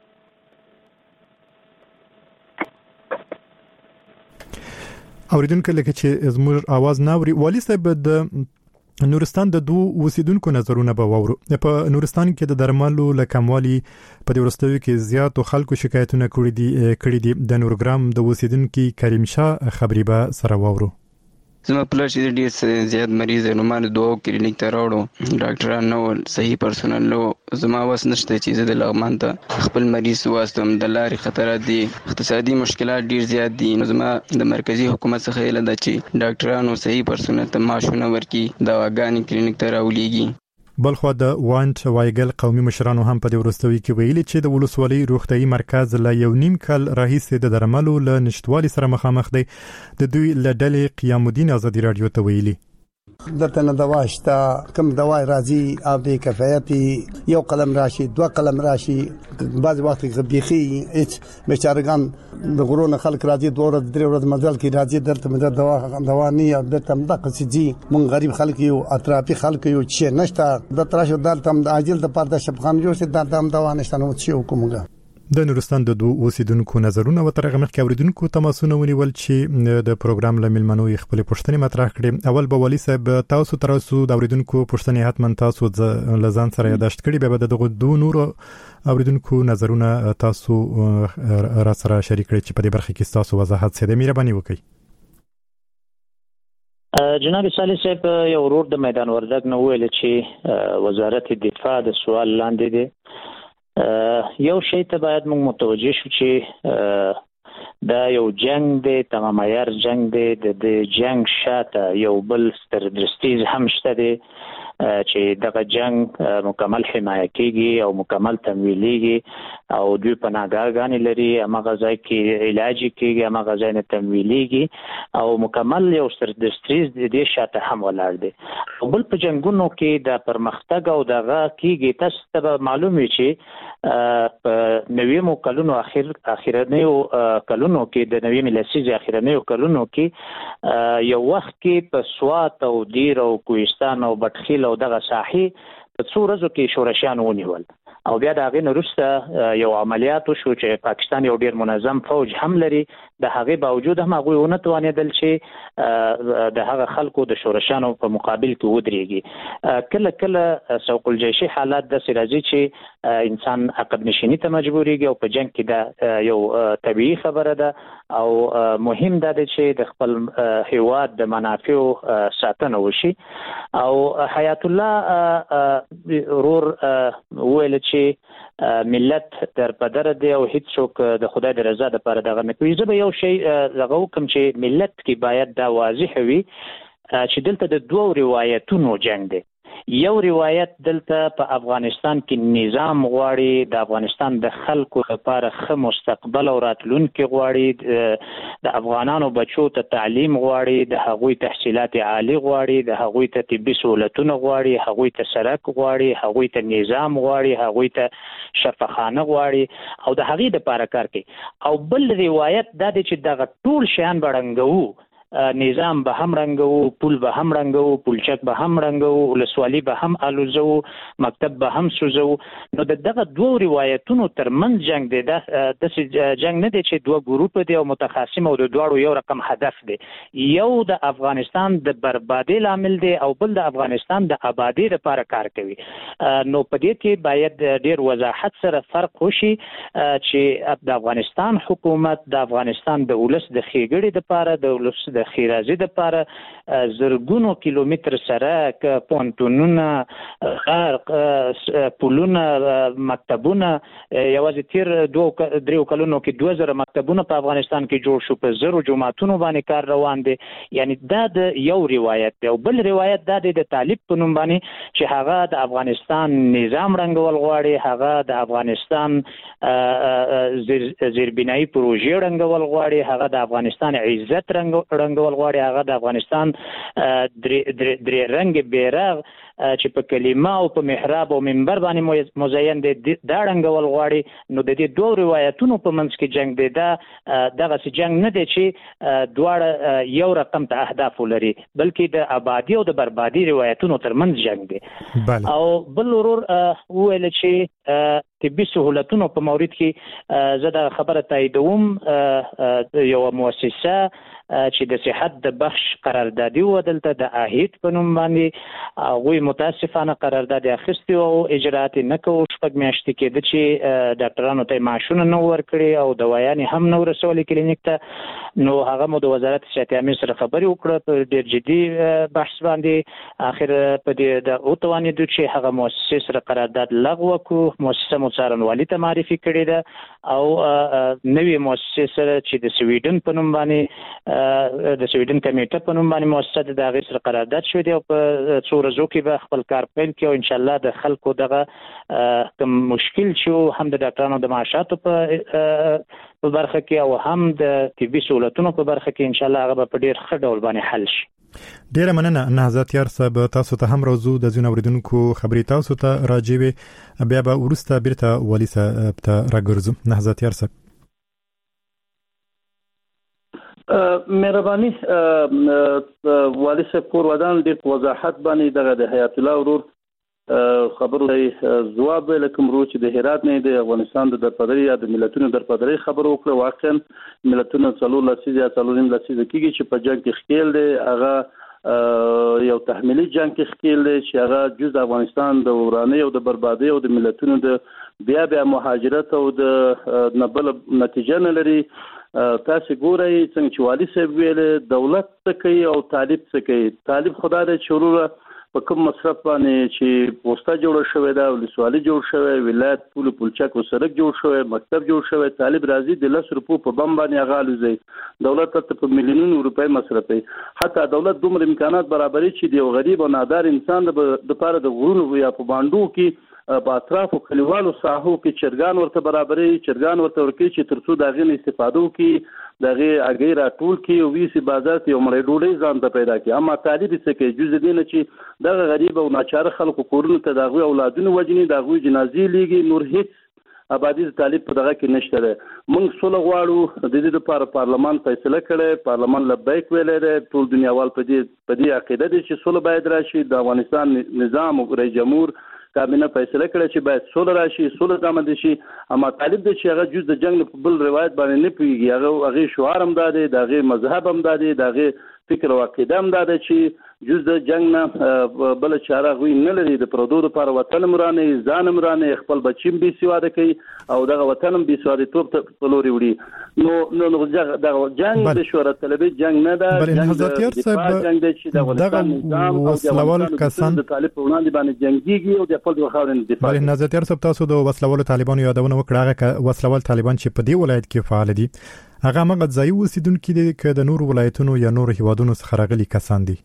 Speaker 1: اوریدونکو لکه چې زموږ आवाज نه اوري. والی صاحب د نورستان د دوه اوسیدونکو نظرونه به واورو. په نورستان کې د درملو لکموالي په دې ورستوي کې زیاتو خلکو شکایتونه کړي دي. د نورګرام د اوسیدونکو کریم شاه خبري به سره واورو.
Speaker 12: زما پلار چې ډیر زیات مریض نو ما د دوه کلینیک ته راوړو، ډاکټران نو صحیح پرسونل نو، زما وس نشته چې زه د لغمان ته خپل مریض واستم. د لارې خطرات دي، اقتصادي مشکلات ډیر زیات دي. نو زما د مرکزی حکومت څخه اله ده چې ډاکټرانو صحیح پرسونل ته معاشونه ورکړي، دواګانې کلینیک ته راولېږي.
Speaker 1: بلخو د وانت وایګل قومي مشرانو هم په دې وروستوي کې ویلي چې د ولسوالۍ روغتيایي مرکز له یو نیم کال راهیسې د درملو له نشټوالي سره مخامخ دی. د دوی له ډلې قیام الدین آزادي رادیو ته ویلي
Speaker 13: درته نه دوا شته، کوم دوا راځي او د کفایت یو قلم راشي، دوه قلم راشي، بعض وخت کې بيخي هیڅ بیچارهګان د غرونه خلک راځي، دوه ورځې درې ورځې مزل کې راځي، درته مده دوا نه یا درته مده قصدي مونږ غریب خلک یو، اطرافي خلک یو چې نشته د تراشو دلته د عاجل د پاره د شفخان جوړ شي، دلته دوا نشته. نو چې حکومت
Speaker 1: د نورستان د دوه اوسیدونکو نظرونه و ترغه مخکې اوریدونکو تماسونه ونیول چې د پروګرام لملمنو خپل پوښتنې مطرح کړي. اول به ولي صاحب تاسو تراسو د اوریدونکو پوښتنې حتما تاسو لزان سره یاداشت کړي، به د دغه دوه نور اوریدونکو نظرونه تاسو را سره شریک کړئ چې په دې برخه کې تاسو وضاحت سره مهرباني وکړئ.
Speaker 5: جناب صالح صاحب یو ورور د میدان وردګ نو ویل چې وزارت دفاع د سوال لاندې دی. یو شی ته باید موږ متوجه شو چې دا یو جنگ دی، تمام عیار جنگ دی. د جنگ شاته یو بل ستر درستیز هم شته دی چې دغه جنگ مکمل حمایه کیږي او مکمل تمویلیږي او دوی پناهګاهګانې لري، هغه ځای کې علاج کیږي، هغه ځای نه تمویلیږي او مکمل یو ستر درستیز د دې شاته هم ولاړ دی. او بل په جنگونو کې د پرمختګ او دغه کیږي تاسو ته معلوم وي چې په 90 کلونو اخیرنیو کلونو کې د 90 لسیزې اخیرنیو کلونو کې یو وخت کې په سوات او دیر او کوهستان او بټخیل او دغه ساحې په څو ورځو کې شورشیان ونیول او بیا د هغې نه وروسته یو عملیات وشو چې پاکستان یو ډیر منظم فوج هم لري. د هغې باوجود هم هغوی ونه توانېدل چې د هغه خلکو د شورشیانو په مقابل کې ودرېږي. کله کله سوق الجیشي حالات داسې راځي چې انسان عقب نشیني ته مجبورېږي او په جنگ کې دا یو طبیعي خبره ده او مهم دا دی چې د خپل هیواد د منافعو ساتنه وشي. او حیات الله ورور ویل چې ملت در پدر دی او هیڅ څوک د خدای د رضا لپاره دغه نه کوي. زه به یو شی دغه کوم چې ملت کې باید دا واضح وي چې دلته د دوه روایتونو جنگ دی. یو روایت دلته په افغانستان کې نظام غواړي، د افغانستان د خلکو لپاره ښه مستقبل او راتلونکي غواړي، د افغانانو بچو ته تعلیم غواړي، د هغوی تحصیلات عالی غواړي، د هغوی ته طبي سہولتونه غواړي، هغوی ته سړک غواړي، هغوی ته نظام غواړي، هغوی ته شفاخانه غواړي او د هغې لپاره کار کوي. او بل روایت دا دی چې دغه ټول شیان به ړنګوو، نظام به هم رنګو، پول به هم رنګو، پولچک به هم رنګو، ولسوالي به هم الوزو، مکتب به هم سوزو. نو دغه دوه روایتونو ترمنځ جنگ دی. داسې جنگ نه دی چې دوه ګروپ دي او متخاصم او د دواړو یو رقم هدف دی. یو د افغانستان د بربادۍ لامل دی او بل د افغانستان د آبادۍ لپاره کار کوي. نو په دې کې باید ډیر وضاحت سره فرق وشي چې د افغانستان حکومت د افغانستان د ولس د ښېګړې لپاره، د ولس د خیرازي د لپاره زرګونو کیلومتر سره پونتونونه، غرق، پلونه، مکتبونه، یوازې تیر 2-3 کلونو کې 2000 مکتبونه په افغانستان کې جوړ شو، په زرو جماعتونو باندې کار روان دي. یعنی دا د یو روایت دی. او بل روایت دا دی د طالب په نوم باندې چې هغه د افغانستان نظام رنګول غواړي، هغه د افغانستان زیربنایي پروژې رنګول غواړي، هغه د افغانستان عزت رنګول غواړي، هغه د افغانستان درې رنګ بیرغ چې په کلمه او په محراب او منبر باندې مزین دي دا رنګول غواړي. نو د دې دوه روایتونو په منځ کې جنگ دی. دا دغه جنگ نه دی چې دواړه یو رقم ته اهداف لري، بلکې د آبادی او د بربادي روایتونو ترمنځ جنگ دی. او بل ورور ویل چې طبي سہولتونو په مورید کې زه دا خبره تاییدوم. یو مؤسسه چې د صحت د بخش قراردادي ودلته د اهیت په نوم باندې هغوی متاسفانه قرارداد اخیستی او اجرات نه کوي. شپږ میاشتې کېده چې ډاکټرانو ته معاشونه نه ورکړي او دوايانې هم نه ورسولې کلینیک ته. نو هغه مو د وزارت صحت عامه سره خبرې وکړه په ډېر جدي بحث باندې. اخر په دې د اوتوانې د چې هغه مؤسسه سره قرارداد لغوه کړو، مؤسسه مو څارنوالي ته معرفي کړې ده او نوې مؤسسه سره چې د سویډن په نوم باندې د سویډن کمیټه په نوم باندې مؤسسه د هغې سره قرارداد شوی دی او په څو ورځو کې به خپل کار پیل کړي او انشاءالله د خلکو دغه کوم مشکل چې هم د ډاکټرانو د معاشاتو په برخه کې او هم د طبي سہولتونو په برخه کې انشاءالله هغه به په ډېر ښه ډول باندې حل شي.
Speaker 1: ډیره مننه نهضت یار صاحب، تاسو ته هم روزو د ځینو اوریدونکو خبرې تاسو ته راجوي، بیا به ورسته بیرته والی صاحب ته راګرځو. نهضت یار صاحب
Speaker 6: مهرباني والی صاحب کور ودان د وضاحت باندې دغه د حیات الله ورور خبرو ځواب لکم رو چې د هرات نه د افغانستان د درپدري یا د ملتونو درپدري خبرو وکړه. واقعا ملتونو څلور لسیز یا څلورم لسیز کېږي چې په جنگ کې خېل دي، هغه یو تحمیلي جنگ کې خېل دي چې هغه جز د افغانستان د ورانه او د بربادي او د ملتونو د بیا مهاجرت او د نبل نتیجه نه لري. تاسو ګورئ څنګه چې والی صاحب ویل دولت څه کوي او طالب څه کوي. طالب خدای دې شروع په کوم مصرف باندې چې پوسټه جوړ شوې ده، ولسوالي جوړ شوې، ولایت پول پولچک او سړک جوړ شوې، مکتب جوړ شوې، طالب راځي د 10 روپو په بم باندې غالوزي. دولت ته په میلیونونو روپۍ مصرفي. حتی دولت دومره امکانات برابري چې د غریب او نادار انسان د لپاره د غرونو یا په باندو کې په اطراف او کلیوالو ساحو کې چرګان ورته برابري، چرګان ورته ورکي چې ترڅو دا غي استفاده وکړي، دغه اګي راټول کی او ویسي بازار ته عمر ډوډۍ ځان ته پیدا کی. اما طالب څه کې جزء دینه چې دغه غریب او ناچار خلکو کورونو ته دغه اولادونه وجني، دغه جنازي لیږي، نور هیڅ آبادی طالب په دغه کې نشته ده. موږ سوله غواړو، د دې لپاره پارلمان فیصله کړي، پارلمان لبیک ویلې ده، ټول دنیاوال په دې عقیده دي چې سوله باید راشي. د افغانستان نظام او رئیس جمهور کابینه فیصله کړې چې باید سوله راشي، سوله دامن شي. اما طالب د چې هغه جز د جنگ په بل روایت باندې نه پیږي، هغه شعار هم داده، دغه مذهب هم داده، دغه فکر او عقیده هم داده چې جز د جنگ نه بل چاره غوي نه لري. د پردو لپاره وطن مرانه، ځان مرانه، خپل بچیم بي سواده کوي او دغه وطن هم بي سواده توپ په لوري وړي. نو دغه جنگ د شهرت طلبي جنگ نه ده،
Speaker 1: جنگ د دفاع جنگ دی چې د افغانستان نظام او وسلوال کسان د طالب په وړاندې باندې جنگيږي او د خپل خاورې دفاع. بل نهضت یار صاحب تاسو د وسلوال طالبانو یادونه وکړه. هغه وسلوال طالبان چې په دې ولایت کې فعال دي هغه مغه ځای اوسیدونکو دي چې د نور ولایتونو یا نور هیوادونو څخه راغلي کسان دي.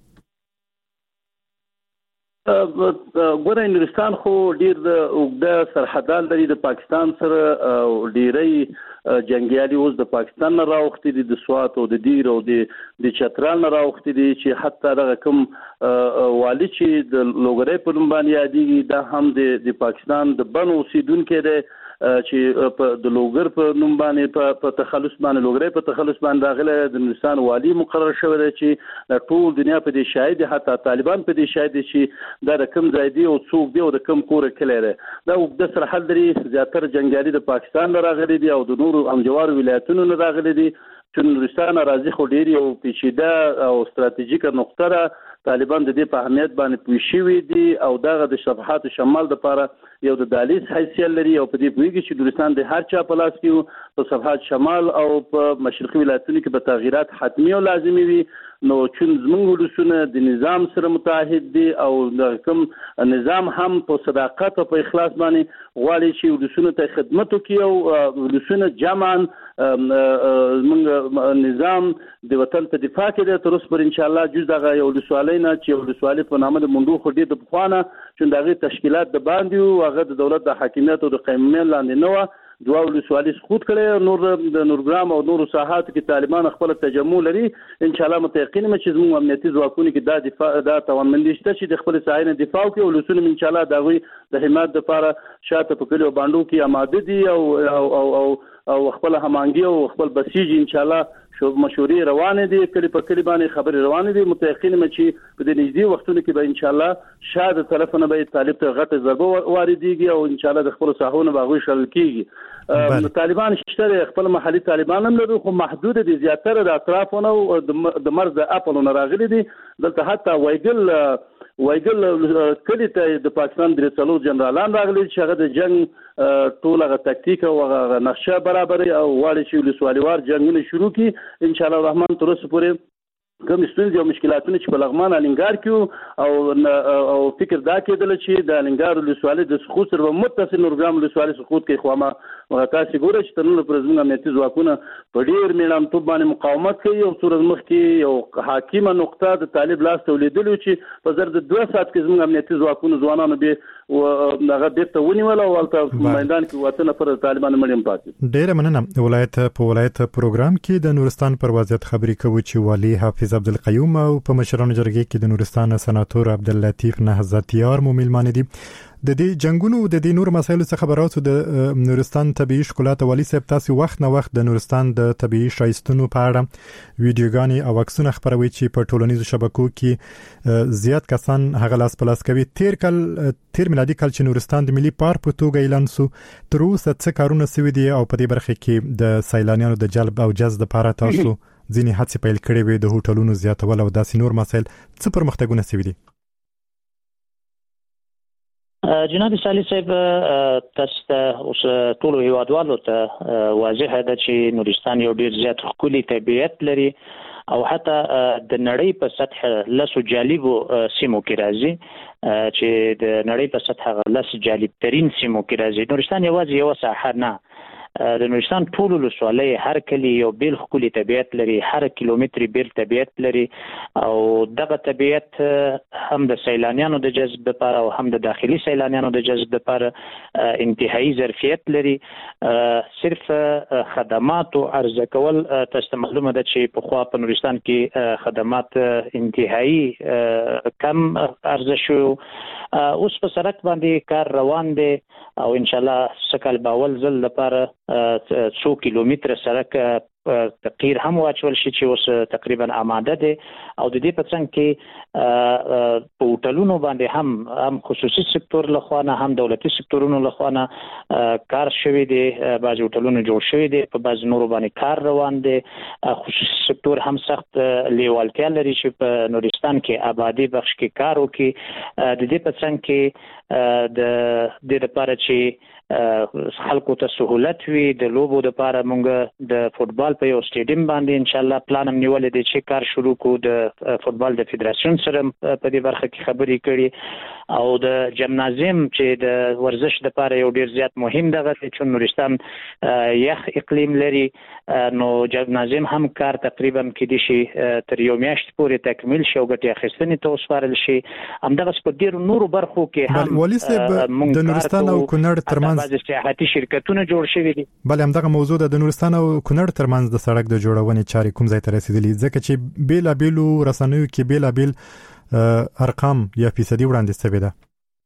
Speaker 6: ګوره نورستان خو ډیر د اوږده سرحدال لري د پاکستان سره، ډیری جنگیالي اوس د پاکستان نه راوختي دي، د سوات او د دیر او د چترال نه راوختي دي چې حتی دغه کوم والی چې د لوګرې په نوم باندې یادېږي دا هم د پاکستان د بن اوسیدونکو دی چې په د لوګر په نوم باندې په تخلص باندې لوګرې په تخلص باندې راغله. د نورستان والی مقرر شوی دی چې د ټول دنیا په دې شاهد، حتی طالبان په دې شاهد چې دا رقم ځای دی او څوک دی او د کم کور کلی دی. دا د سرحد لري زیاتره جنگیالي د پاکستان نه راغلي دي او د نورو همجوار ولایتونو نه راغلي دي. چې نورستان راځي خو ډیر یو پیچیده او ستراتیژیکه نقطه ده. طالبان د دې په اهمیت باندې پوه شوي دي او دغه د صفحات شمال لپاره یو د دالیز حیثیت لري او په دې پوهیږي چې نورستان د هر چا په لاس کې په صفحات شمال او په مشرقي ولایتونو کې به تغییرات حتمی او لازمي وي. نو چې زموږ ولسونه د نظام سره متحد دي او د کوم نظام هم په صداقت او په اخلاص باندې غواړي چې ولسونه ته خدمت وکړي او ولسونه جمعاً زموږ نظام د وطن په دفاع کې د تر اوسه پر ان شاء الله جز دغه یو ولسوالۍ نه چې ولسوالۍ په نامه د منډو خو ډېر د پخوانه چې دغه تشکیلات د باندې او هغه د دولت د حاکمیت او د قیمت لاندې نه و. دوه ولسوالۍ سقوط کړي، نور د نورګرام او نور ساحات کې طالبان خپل تجمع لري. ان شاء الله متيقن م چې زموږ امنیتي ځواکونه کې دا دفاع دا توانمندي شته چې د خپل ساحې دفاع کوي او ولسونه ان شاء الله دا وي د حمایت لپاره شاته په کلیو باندې کې آماده دي او او خپل همانګي او خپل بسیج ان شاء الله مشورې روانه دي کلی په کلی باندې خبرې روانه دي متأخرین چې په دې نږدې وختونو کې به ان شاء الله شاده طرفونه به طالب ته غټه ضربه واردېږي او ان شاء الله د خپل ساحونه باغوي شل کیږي طالبان شته خپل محلي طالبان هم لري خو محدود دي زیاتره د اطرافونو د مرز د اپلونو راغلي دي دلته حتی وایګل کلی ته د پاکستان د څلور جنرالان راغلي چې هغه د جنگ ټوله تکتیک او نقشه برابرۍ او واړي چې ولسوالیوار جنگونه شروع کی ان شاء الله الرحمن تر اوسه پورې کوم ستونزې او مشکلاتونه چې په لغمان الینګار کې او فکر دا کېدل چې د الینګار ولسوالۍ د سقوط سره متصل نورګرام ولسوالۍ سقوط کوي خو ما تاسو ګورئ چې تر نن پرځمن امنیتي ځواکونه په ډیر میړام توپ باندې مقاومت کوي او صورت مخ کې یو حاکمه نقطه د طالب لاس تولیدل چې په زر د 2 ساعت کې زموږ امنیتي ځواکونه ځوانانو به هغه بیرته ونیول او ولته میدان کې وطن پر طالبانو مړیم پاتې.
Speaker 1: ډیر مننه. ولایت پروګرام کې د نورستان پر وضعیت خبرې کوي چې والي حافظ عبدالقیوم او په مشرانو جرګې کې د نورستان سناتور عبداللطیف نهضتیار مو میلمانه دي. د دې جنگونو د دې نور مسایلو څخه خبراتو د نورستان طبيعي ښکلا ته والي صاحب تاسو وخت نه وخت د نورستان د طبيعي شایستونو په اړه ویډیوګانې او عکسونه خبروي چې په ټولنیزو شبکو کې زیات کسان هغه لاس په لاس کوي. تیر میلادي کال چې نورستان د ملي پارک په توګه اعلان شو تر اوسه څه کارونه شوي دي او په دې برخه کې د سیلانیانو د جلب او جذب لپاره تاسو ځینې هڅې پیل کړې وي د هوټلونو زیاتول او داسې نور مسایل څه پرمختګونه شوي دي؟
Speaker 5: جناب صالح صاحب تاسو ته اوس ټول هیوادوالو ته واضح ده چې نورستان یو ډیر زیات ښکلي طبیعت لري او حتی د نړۍ په سطح لاسو جالبو سیمو کې راځي چې د نړۍ په سطح لاس جالب ترين سیمو کې راځي. نورستان یوازې یو ساحه نه د نورستان ټول ولسوالۍ هر کلی یو بیل ښکلي طبیعت لري هر کیلومتر بیل طبیعت لري او دغه طبیعت هم د سیلانیانو د جذب لپاره او هم د داخلي سیلانیانو د جذب لپاره انتهایی ظرفیت لري. صرف خدمات او عرضه کول تاسو معلومه ده چې په خوا په نورستان کې خدمات انتهایی کم عرضه شو. اوس په سړک باندې کار روان دی او ان شاء الله سکل باول ځل لپاره 100 کیلومتر سړک تقریر هم واچول شي چې اوس تقریبا آماده دي او د دې په څنګ کې په هوټلونو باندې هم خصوصي سکتور لخوا نه هم دولتي سکتورونو لخوا نه کار شوی دی. بعض هوټلونو جوړ شوی دي په بعض نورو باندې کار روان دي. خصوصي سکتور هم سخت لیوالتیا لري چې په نورستان کې آبادی بخش کې کار وکړي. د دې په څنګ کې د دې لپاره چې خلکو ته سہولت وي د لوبو لپاره مونږ د فوتبال په یو سټیډیم باندې ان شاء الله پلان هم نیولې دي چې کار شروع کو د فوتبال د فدراسیون سره په دې برخه کې خبرې کړي او د جمنازیم چې د ورزش لپاره یو ډیر زیات مهم دغه چې نورستان یخ اقلیم لري نو جمنازیم هم کار تقریبا کې دي شي تر یو میاشت پورې تکمیل شي او ګټه اخیستنې ته وسپارل شي. همدغه په ډیرو نورو برخو کې هم
Speaker 1: والي صاحب د نورستان او کونړ ترمنځ
Speaker 5: بعض سیاحتي شرکتونه جوړ شوي دي.
Speaker 1: بل همدغه موضوع د نورستان او کونړ ترمنځ د سړک د جوړونې چارې کوم ځای ته رسیدلي ځکه چې بیلابیلو رسنیو کې بیلابیل ارقام یا فیصدي وړاندې شوي ده.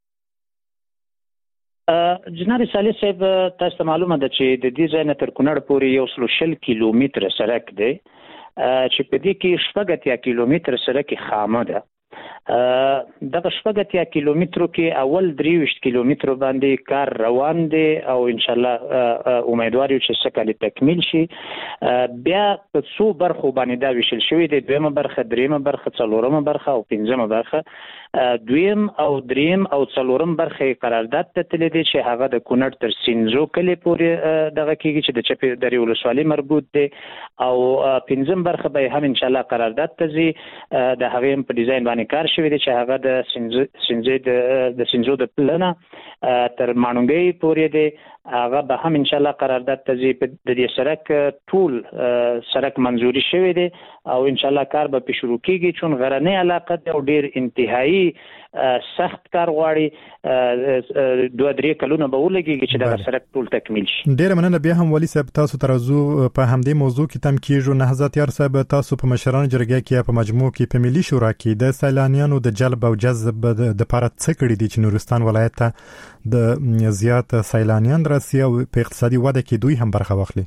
Speaker 5: جناب صالح صاحب تاسو معلومه ده چې د دې ځای نه تر کونړ پورې 160 کیلومتر سړک دی چې په دې کې 80 کیلومتر سړک خامه ده. دغه 80 کیلومترو کې اول 23 کیلومترو باندې کار روان دی او ان شاء الله امیدوار یو چې سکه تکمیل شي. بیا په څو برخو باندې دا ویشل شوی دی دویمه برخه دریمه برخه څلورمه برخه او پنځمه برخه. دویم او دریم او څلورم برخه قرارداد ته تللی دی چې هغه د کونړ تر سینزو کلی پورې دغه کېږي چې د چپې درې ولسوالۍ مربوط دی او پنځم برخه به هم ان شاء الله قرارداد ته ځي. د هغې په ډیزاین باندې کار شوی دی چې هغه د سینزو د پلنه تر مانونګۍ پورې دی. هغه به هم ان شاء الله قرارداد ته ځي. د دې سړک ټول سړک منزوري شوی دی او ان شاء الله کار به شروع کیږي چون غرنۍ علاقه دی او ډیر انتهایی سخت کار غواړي. 2-3 کلونه به ولګيږي چې دا سړک ټول تکمیل شي.
Speaker 1: ډیر مننه. بیا هم والي صاحب تاسو ترازو په همدې موضوع کې تم کیږو. نهضتیار صاحب تاسو په مشرانو جرګه کې په مجموع کې په ملي شورا کې د سیلانیانو د جلب او جذب د لپاره څه کړی دي چې نورستان ولایت ته د زیات سیلانیان راسي او په اقتصادي وده کې دوی هم برخه واخلي؟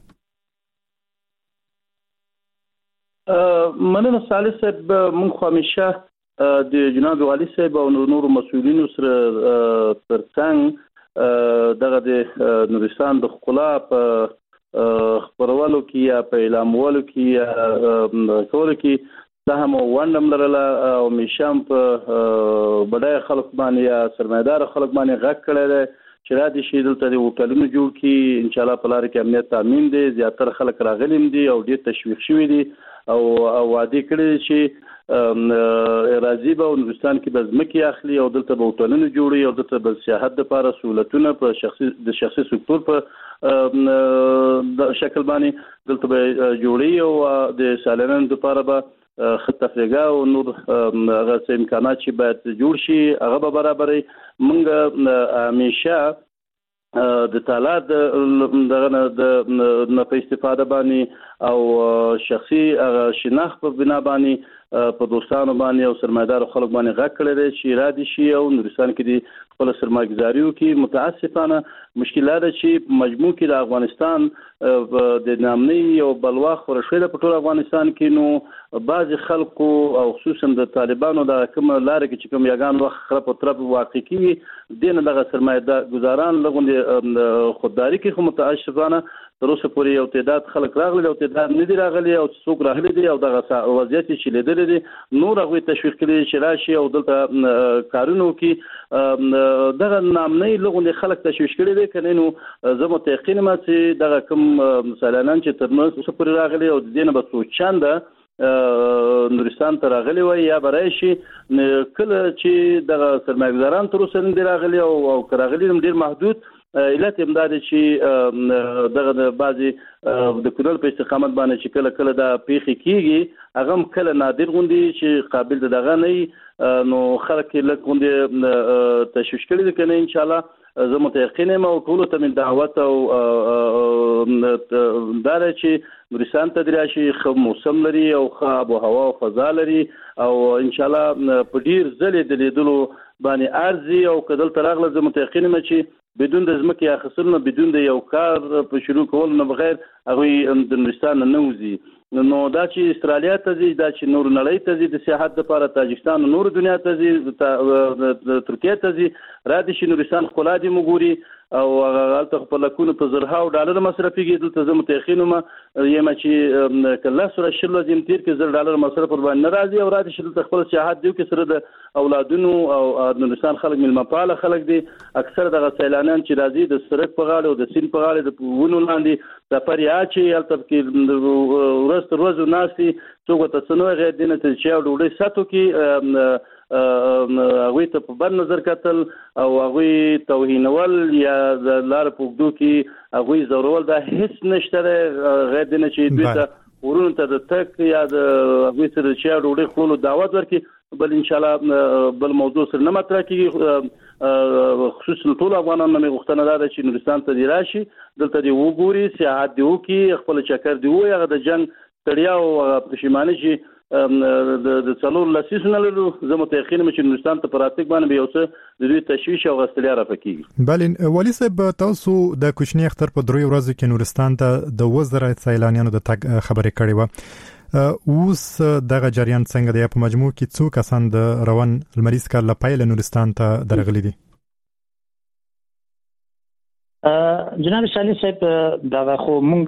Speaker 6: مننه صالح صاحب، موږ همیشه د جناب والي صاحب او نورو مسؤلینو سره ترڅنګ دغه د نورستان د ښکلا په خبرولو کې یا په اعلامولو کې یا کولو کې سهم او ونډه لرله او همیشه په بډای خلک باندې یا سرمایدار خلک باندې غږ کړی دی چې را دي شي دلته د هوټلونو جوړ کړي. انشاءالله په لاره کې امنیت تامین دی، زیاتره خلک راغلي دي او ډېر تشویق شوي دي او وعده کړي چې راځي به نورستان کې به ځمکې اخلي او دلته به هوټلونه جوړي او دلته به سیاحت لپاره سهولتونه په شخصي سکتور په شکل باندې دلته به جوړي او د سالانانو لپاره به تفریح او نور هغه امکانات چې باید جوړ شي هغه به برابرې. موږ همیشه د تعالی د په استفاده باندې او شخصي شناخت په بنا باندې په دوستانو باندې او سرمایدار خلک باندې غږ کړی دی چې را دي شي او نورستان کې د خپل سرمایه‌ګزاریو کې متاسفانه مشکلات چې مجموع کې د افغانستان د نامنۍ او بلوا خورشوي په ټول افغانستان کې نو بعض خلکو او خصوصا د طالبانو د کوم لارې کې چې کوم یګان وخت خراب او ترپ واقع کیږي دین دغه سرمایه‌ګزاران لغونډه خودداري کې خو متاسفانه تر اوسه پورې یو تعداد خلک راغلي او تعداد نه دي راغلي او څوک راغلي دي او دغه وضعیت چې لیدل دي نور هغه تشویق کړي چې راشي او دلته کارونو کې دغه نامنۍ لغونډه خلک تشویق کړي دي کنه نو زه متيقن ما چې دغه کوم سالانان چې تر نو څه پورې راغلي او د دینه به سوچانده نورستان ته راغلي وي یا برای شي کله چې دغه سرمایه‌ګزاران تر اوسه نه راغلي او راغلي ډیر محدود علت امداد چې دغه بعضي د کورل په استقامت باندې چې کله دا پیخي کیږي هغه کله نادر غوندي چې قابل دغه نه نو خلک له غوندي تشویش کړي کنه ان شاء الله زه متيقن یم او ټول ته من دعوت او دار چې نورستان ته دراشي خو موسم لري او آب او هوا او فضا لري او ان شاء الله په ډیر ځلې د لیدلو باندې ارزي او کدل ترغله زه متيقن یم چې بدون د ځمکې اخیستلو بدون د یو کار په شروع کول نه بغیر هغه د نورستان نه وځي نو دا چې استرالیا ته ځي دا چې نور نړۍ ته ځي د سیاحت لپاره تاجکستان نور دنیا ته ځي ترکیه ته ځي را دي چې نورستان ښکلا دي مګوري او هغه په لکونو په زرها او ډالر مصرفيږي دلته زه متأخر یم چې کله سره شل لازم تیر کې زر ډالر مصرف پر باندې ناراضي او را دي چې خپل سیاحت دی کې سره د اولادونو او نورستان خلک ملمپاله خلک دي اکثر دغه سیلانیان چې راځي د سرک په غاړه او د سین په غاړه د ونو لاندې د پریا چې البته کې ورځ ناسي څوک ته څنو غیر دینه چې ډوډۍ ساتو کې هغه ته په بر نظر کتل او هغه توهینول یا لار پوګدو کې هغه ضرورت ده هیڅ نشته غیر دینه چې دوی ته ورونو ته د تک یا د هغه سره چې ډوډۍ خپل دعوت ورکړي بل ان شاء الله بل موضوع سره نه مطرح کیږي خصوصا ټول افغانانو مې غوښتنه ده چې نورستان ته دی راشي دلته دی وګوري سیاحت دی وکي خپل چکر دی وي هغه د جنگ تړیا او پښیمانه شي د څلور لسیسونه له زه متأخر مې چې نورستان ته پراتیک باندې به اوسه د دوی تشویش او غستلیا راپکیږي.
Speaker 1: بلین والي صاحب تاسو د کوچنی اختر په دروي ورځو کې نورستان ته د وزیر سیلانیانو د تګ خبرې کړې و اوس دغه جریان څنګه دی په مجموع کې څو کسان د روان لمریز کال لپاره نورستان ته درغلي دي؟
Speaker 5: جناب صالح صاحب دا خو مونږ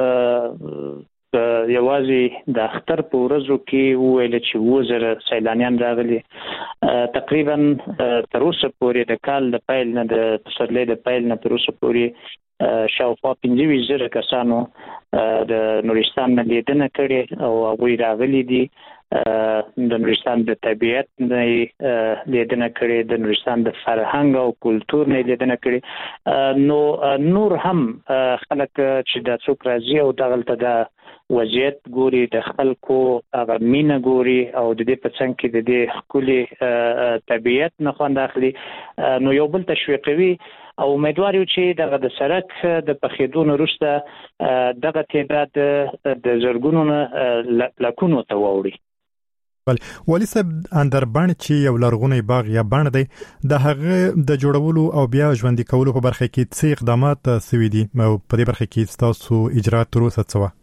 Speaker 5: یوازې د اختر په ورځو کې ویل چې وزر سیلانیان راغلي تقریبا تر اوسه پورې د کال د پیل نه د پسرلي د پیل نه تر اوسه پورې شاوخوا 25,000 کسانو د نورستان نه لیدنه کړې او هغوی راغلي دي د نورستان د طبیعت نه لیدنه کړې د نورستان د فرهنګ او کلتور نه لیدنه کړې نو نور هم خلک چې د څوک راځي او دغلته د وضعیت ګوري د خلکو هغه مینه ګوري او د دې په څنګ کې د دې ښکلي طبیعت نه خوند اخلي نو یو بل تشویقوي او امیدوار یو چې دغه د سړک د پخېدو وروسته دغه تعداد د زرګونو لکونو ته واوړي.
Speaker 1: ولی صاحب اندربند چې یو لرغونی باغ یا بند دی د هغه د جوړولو او بیا ژوندۍ کولو په برخه کې څه اقدامات سوي دي او په دې برخه کې تاسو اجرات تر اوسه څه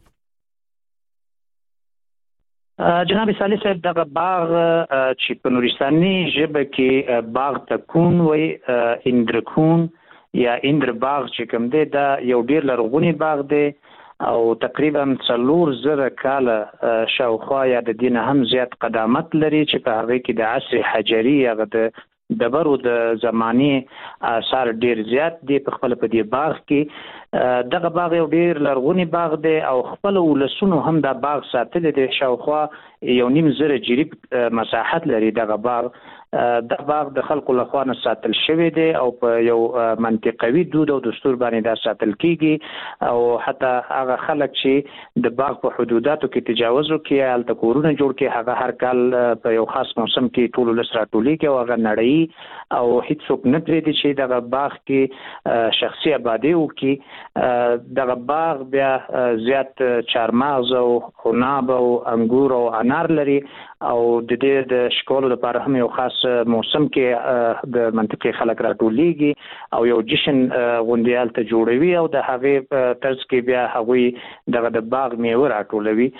Speaker 5: جناب صالح صاحب دغه باغ چې په نورستاني ژبه کې باغ تکون وي اندرکون یا اندر باغ چې کوم دی دا یو ډیر لرغونی باغ دی او تقریبا 4,000 کاله شاوخوا یا د دین هم زیات قدامت لري چې په هغه کې د عصر حجري هغه د دبرو د زماني آثار ډیر زیات دي په خپل په دې باغ کې دغه باغ یو ډیر لرغونی باغ دی او خپل ولسونو هم دا باغ ساتل دي شاوخوا 1.5 جریب مساحت لري دغه باغ دا باغ د خلکو لخوا نه ساتل شوی دی او په یو منطقوي دود او دستور باندې دا ساتل کیږي او حتی هغه خلک چې د باغ په حدوداتو کې تجاوز وکړي هلته کورونه جوړ کړي هغه هر کال په یو خاص موسم کې ټول ولس راټولیږي او هغه نړۍ او هیڅوک نه پرېږدي چې دغه باغ کې شخصي آبادي وکړي دغه باغ بیا زیات چارمغز او عناب او انګور او انار لري او د دې د شکولو لپاره هم یو خاص موسم کې د منطقي خلک راټولیږي او یو جشن غونډیال ته جوړوي او د هغې په طرز کې بیا هغوی دغه د باغ میوه راټولوي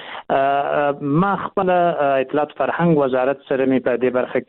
Speaker 5: ما خپل اطلاعات فرهنګ وزارت سره مې په دې برخه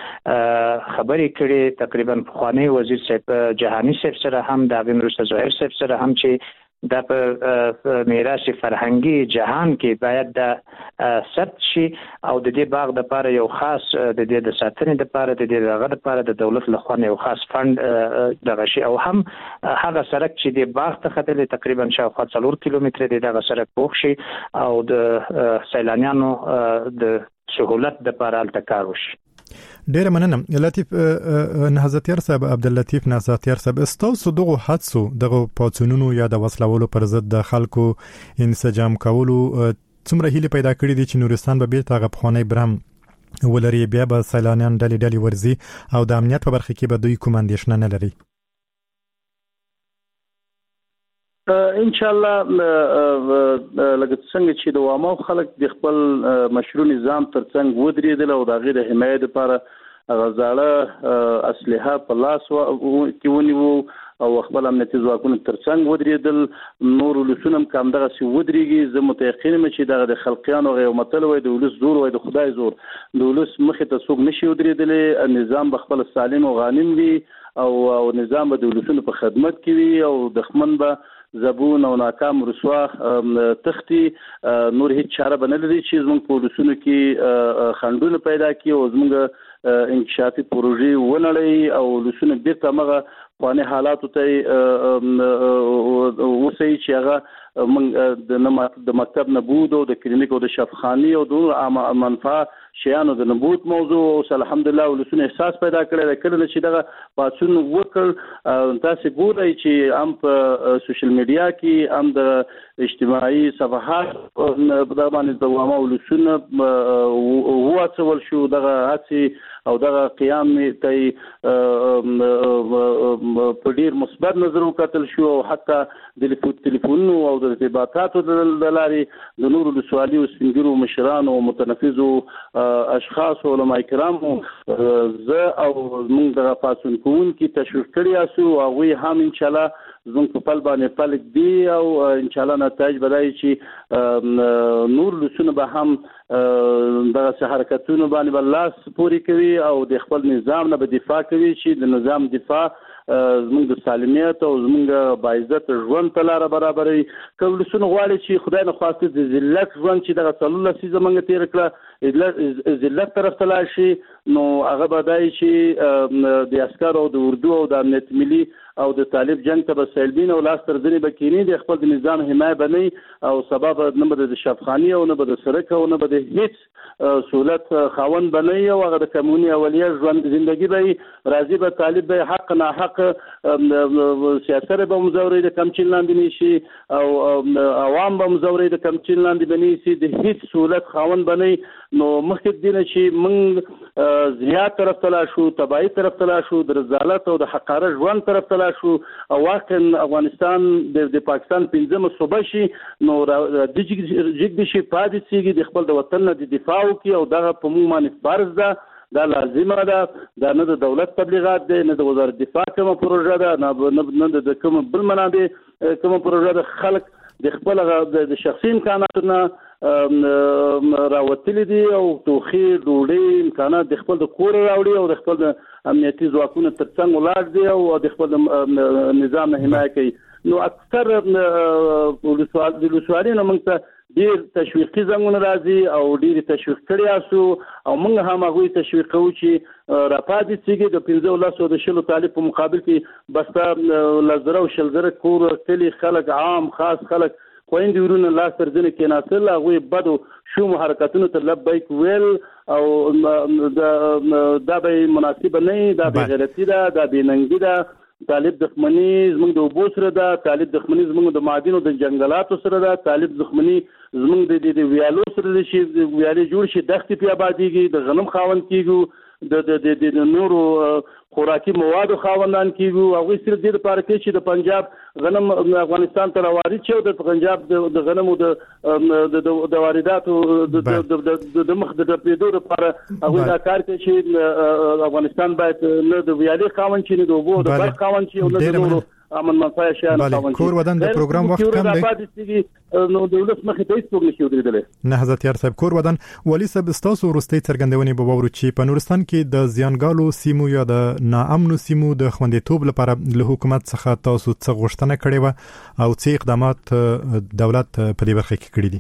Speaker 5: کې خبرې کړې تقریبا پخوانی وزیر صاحب جهانی صاحب سره هم د هغې وروسته زهیر صاحب سره هم چې دا په میراث فرهنګي جهان کې باید د ثبت شي او د دې باغ د لپاره یو خاص د دې د ساتنې لپاره د دې دغه لپاره د دولت لخوا یو خاص فند دغه شي او هم هغه سړک چې د باغ ته خدای تقریبا شاوخوا 4 کیلومتره دی دغه سړک پوښ شي او د سیلانیانو د سهولت لپاره التکار وشي
Speaker 1: ډیر مننه لطیف نهضتیار صاحب عبداللطیف نهضتیار صاحب استاسو دغه حادثو دغه پاتونونو یا د وسلوالو پر ضد د خلکو انسجام کولو څومره هیله پیدا کړې دي چې نورستان به بیرته غو خانه برهم ولري بیا به سیلانیان ډلې ورزي او د امنیت په برخه کې به دوی کوم اندېښنه نه لري
Speaker 6: ان شاء الله لکه څنګه چې د عوامو خلک د خپل مشروع نظام ترڅنګ ودرېدل او د غیر حمایت لپاره غزاړه اسلحه په لاس کې ونیو او خپل امنیتي ځواکونو ترڅنګ ودرېدل نور ولسونم کم دغه سی ودرېږي زه متأخر یم چې دغه د خلقیانو غو متل وي د ولس زور وي د خدای زور د ولس مخې ته څوک نشي ودرېدل نظام بخپل سالم او غانم وي او نظام به د ولسونو په خدمت کې وي او دښمن به زبون او ناکام رسوا تختی نور هیڅ چاره بنلري چې زموږ په ولسونو کې خندونه پیدا کی او زموږ انکشافي پروژې ونړي او ولسونو بیرته مغه خواني حالاتو ته وسې چې هغه د مکتب نبود او د کلینیک او د شفاخاني او د منفعه شیانو د نبود موضوع او الحمدلله ولسونه احساس پیدا کړی کله چې دغه پاتون وکړ تاسو ګورئ چې هم په سوشل میډیا کې هم د اجتماعي صفحات په باندې د عوامو ولسونه وڅول شو دغه هڅه او دغه قیام ته په ډیر مثبت نظر وکتل شو او حتی د ټلیفونونو او د ارتباطاتو د لارې د نورو د سوالي او سپینګرو مشرانو او متنفذو اشخاص او علماء کرام زه او موږ د پاسون کوون کی تشویق کړی اسو او وی هم ان شاء الله زموږ په پل باندې پلک دی او ان شاء الله نتایج بدای چې نور لسونه به هم دغه حرکتونو باندې لاس پوری کوي او د خپل نظام نه به دفاع کوي چې د نظام دفاع زموږ د سالمیت او زموږ باعزت ژوند ته لار برابرې کولسونه غواړي چې خدای نه خواسته د ذلت ژوند چې دغه څلور سیزه منګه تیر کړه ذلت طرف ته لاړ شي نو هغه بدای چې د عسكر او د اردو او د امنیت ملي او د طالب جنگ ته بسلبین او لاس تر ځنی بکینی د خپل نظام حمایت بنئ او سبب نه بده د شفخانی او نه بده سرک او نه بده هیڅ سہولت خاون بنئ او هغه د کمونی اولیه ژوند ژوندۍ به راضی به طالب به حق نه حق سیاست به مزوري د کمچین لاندې نشي او عوام به مزوري د کمچین لاندې بنئ سي د هیڅ سہولت خاون بنئ نو مخکې دینه چې موږ زیات طرف ته لاړ شو، تباہي طرف ته لاړ شو، د رذالت او د حقاره ژوند طرف ته لاړ شو او واقعا افغانستان د پاکستان 15مه صوبه شي نو د جګ شي پاتې سیږي د خپل د وطن د دفاع وکي او دغه په موږ باندې فرض ده، دا لازمه ده. دا نه د دولت تبلیغات دی، نه د وزارت دفاع کومه پروژه ده، نه د کوم بل منابع کومه پروژه ده. خلک د خپل د شخصي امکاناتو راوتلي دي او توخي ډوډۍ امکانات د خپل د کور راوړي او د خپل د امنیتي ځواکونو ترڅنګ ولاړ دي او د خپل نظام نه حمایت کوي. نو اکثر ولسوالیانو موږ ته ډیر تشویقي زنګونه راځي او ډیر تشویق کړي اسو او موږ هم هغه تشویق کوو چې راپاتې سیګي د 15 د شلو طالب په مقابل کې بس لزره او شلزره کور کلی خلک عام خاص خلک خويندې ورونه لاس تر ځنه کې ناسل هغه بدو شوم حرکتونو ته لبیک ویل او دا به مناسب نه، دا به غلطی ده، دا به ننګی ده. طالب دښمنی زموږ د اوبو سره ده، طالب دښمنی زموږ د معادنو د جنگلاتو سره ده، طالب دښمنی زموږ د ویالو سره ده چې ویالې جوړ شي، دښتې په آبادیږي، د غنم خاوند کیږي، د نورو خوراکي موادو خاوندان کیږي. هغه صرف د لپاره کې چې د پنجاب غنم افغانستان ته وارد شي او د پنجاب د غنمو د وارداتو د مخ د پیدو لپاره هغه دا کار کوي چې افغانستان باید نه د ویالې خاوند شي، نه د اوبو د برخ خاوند شي او نه د نورو امن منفعه شیان خاوند شي.
Speaker 3: کور ودان د پروګرام وخت کم دی
Speaker 6: نو دولت مخې ته هیڅ څوک نشي ودرېدلی.
Speaker 3: نه حضرت یار صاحب کور ودان ولی صاحب ستاسو وروستۍ څرګندونې به وورو چې په نورستان کې د زیانګالو سیمو یا د ناامنو سیمو د خوندیتوب لپاره له حکومت څخه تاسو څه غوښتنه کړې و او څه اقدامات دولت په دې برخه کې کړی دي؟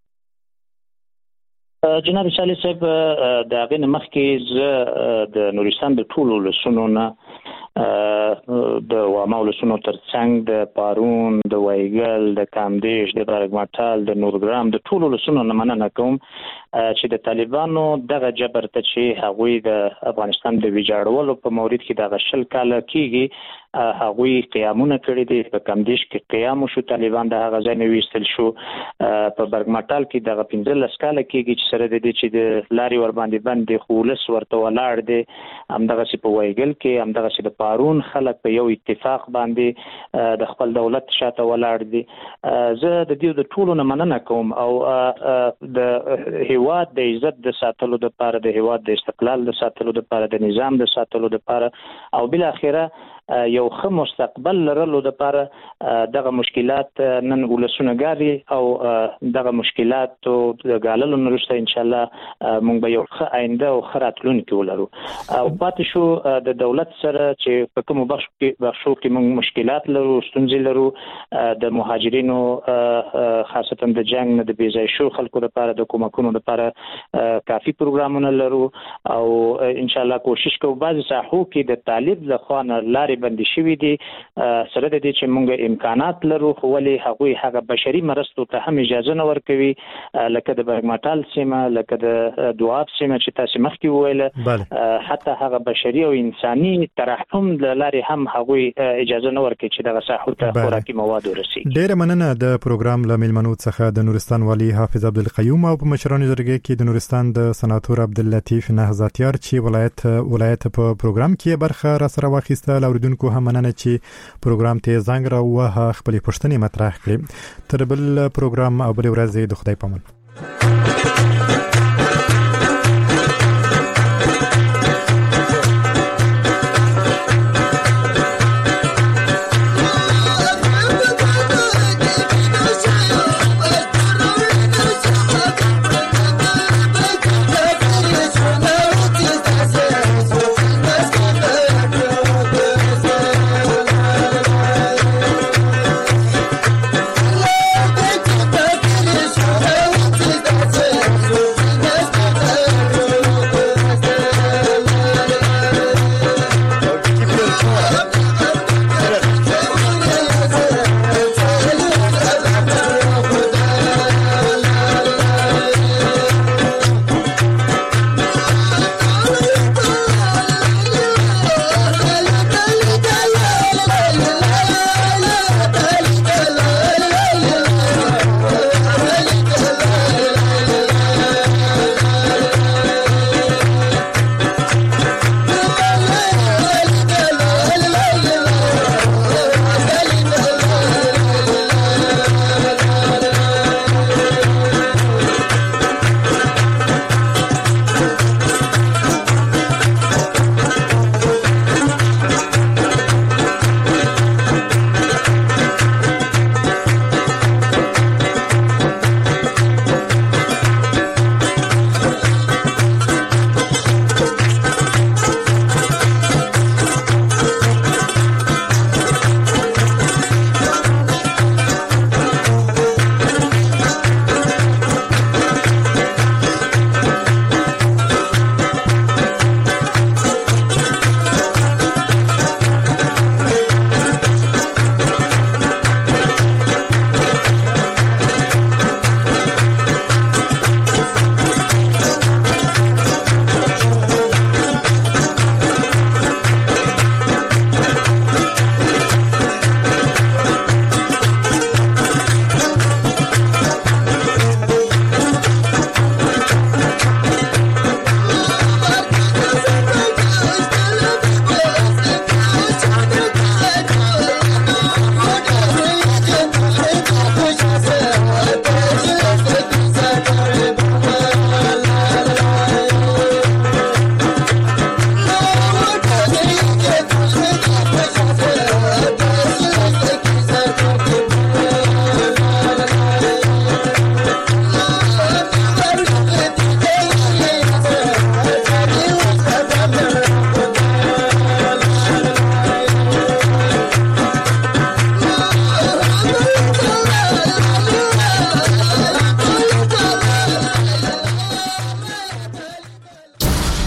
Speaker 5: جناب صالح صاحب د هغې نه مخکې زه د نورستان د ټولو ولسونو نه د واما ولسونو ترڅنګ د پارون، د وایګل، د کامدیش، د برګمټال، د نورګرام د ټولو ولسونو نه مننه کوم چې د طالبانو دغه جبر ته چې هغوی د افغانستان د ویجاړولو په مورید کې دغه 20 کاله کېږي هغوی قیامونه کړي دي. په کامدیش کې قیام شو، طالبان د هغه ځای نه ویستل شو. په برګمټال کې دغه 15 کاله کېږي چې سره د دې چې د لارې ور باندې بند دي خو ولس ورته ولاړ دي. همدغسې په وایګل کې، همدغسې د پارون خلک په یو اتفاق باندې د خپل دولت شاته ولاړ دي. زه د دې د ټولو نه مننه کوم او د هیواد د عزت د ساتلو لپاره، د هیواد د استقلال د ساتلو لپاره، د نظام د ساتلو لپاره او بل اخره یو ښه مستقبل لرلو لپاره دغه مشکلات نن ولسونه ګاري او دغه مشکلات او د ګاللو وروسته ان شاء الله موږ به یو ښه آینده او ښه راتلونکی ولرو. او پاتې شو د دولت سره چې په کومو بخشو کې موږ مشکلات لرو، ستونزې لرو، د مهاجرینو خاصتا د جنگ نه د بېځای شو خلکو لپاره د کومکونو لپاره کافي پروګرامونه لرو او ان شاء الله کوشش کوو بعضې ساحو کې د طالب لخوا نه لارې بندي شوي دي سره د دې چې موږ امکانات لرو خو ولې هغوی هغه بشري مرستو ته هم اجازه نه ورکوي لکه د برګمټال سیمه، لکه د دواب سیمه چې تاسو مخکې وویله، حتی هغه بشري او انساني ترحم د لارې هم هغوی اجازه نه ورکوي چې دغه ساحو ته خوراکي مواد ورسیږي.
Speaker 3: ډېره مننه د پروګرام له میلمنو څخه د نورستان والي حافظ عبدالقیوم او په مشرانو جرګې کې د نورستان د سناتور عبداللطیف نهضتیار چې ولایت په پروګرام کې برخه را سره واخیسته. اوریدونکو هم مننه چې پروګرام ته زنګ راووهه، خپلې پوښتنې مطرح کړې. تر بل پروګرام او بل ورځې د خدای په امان.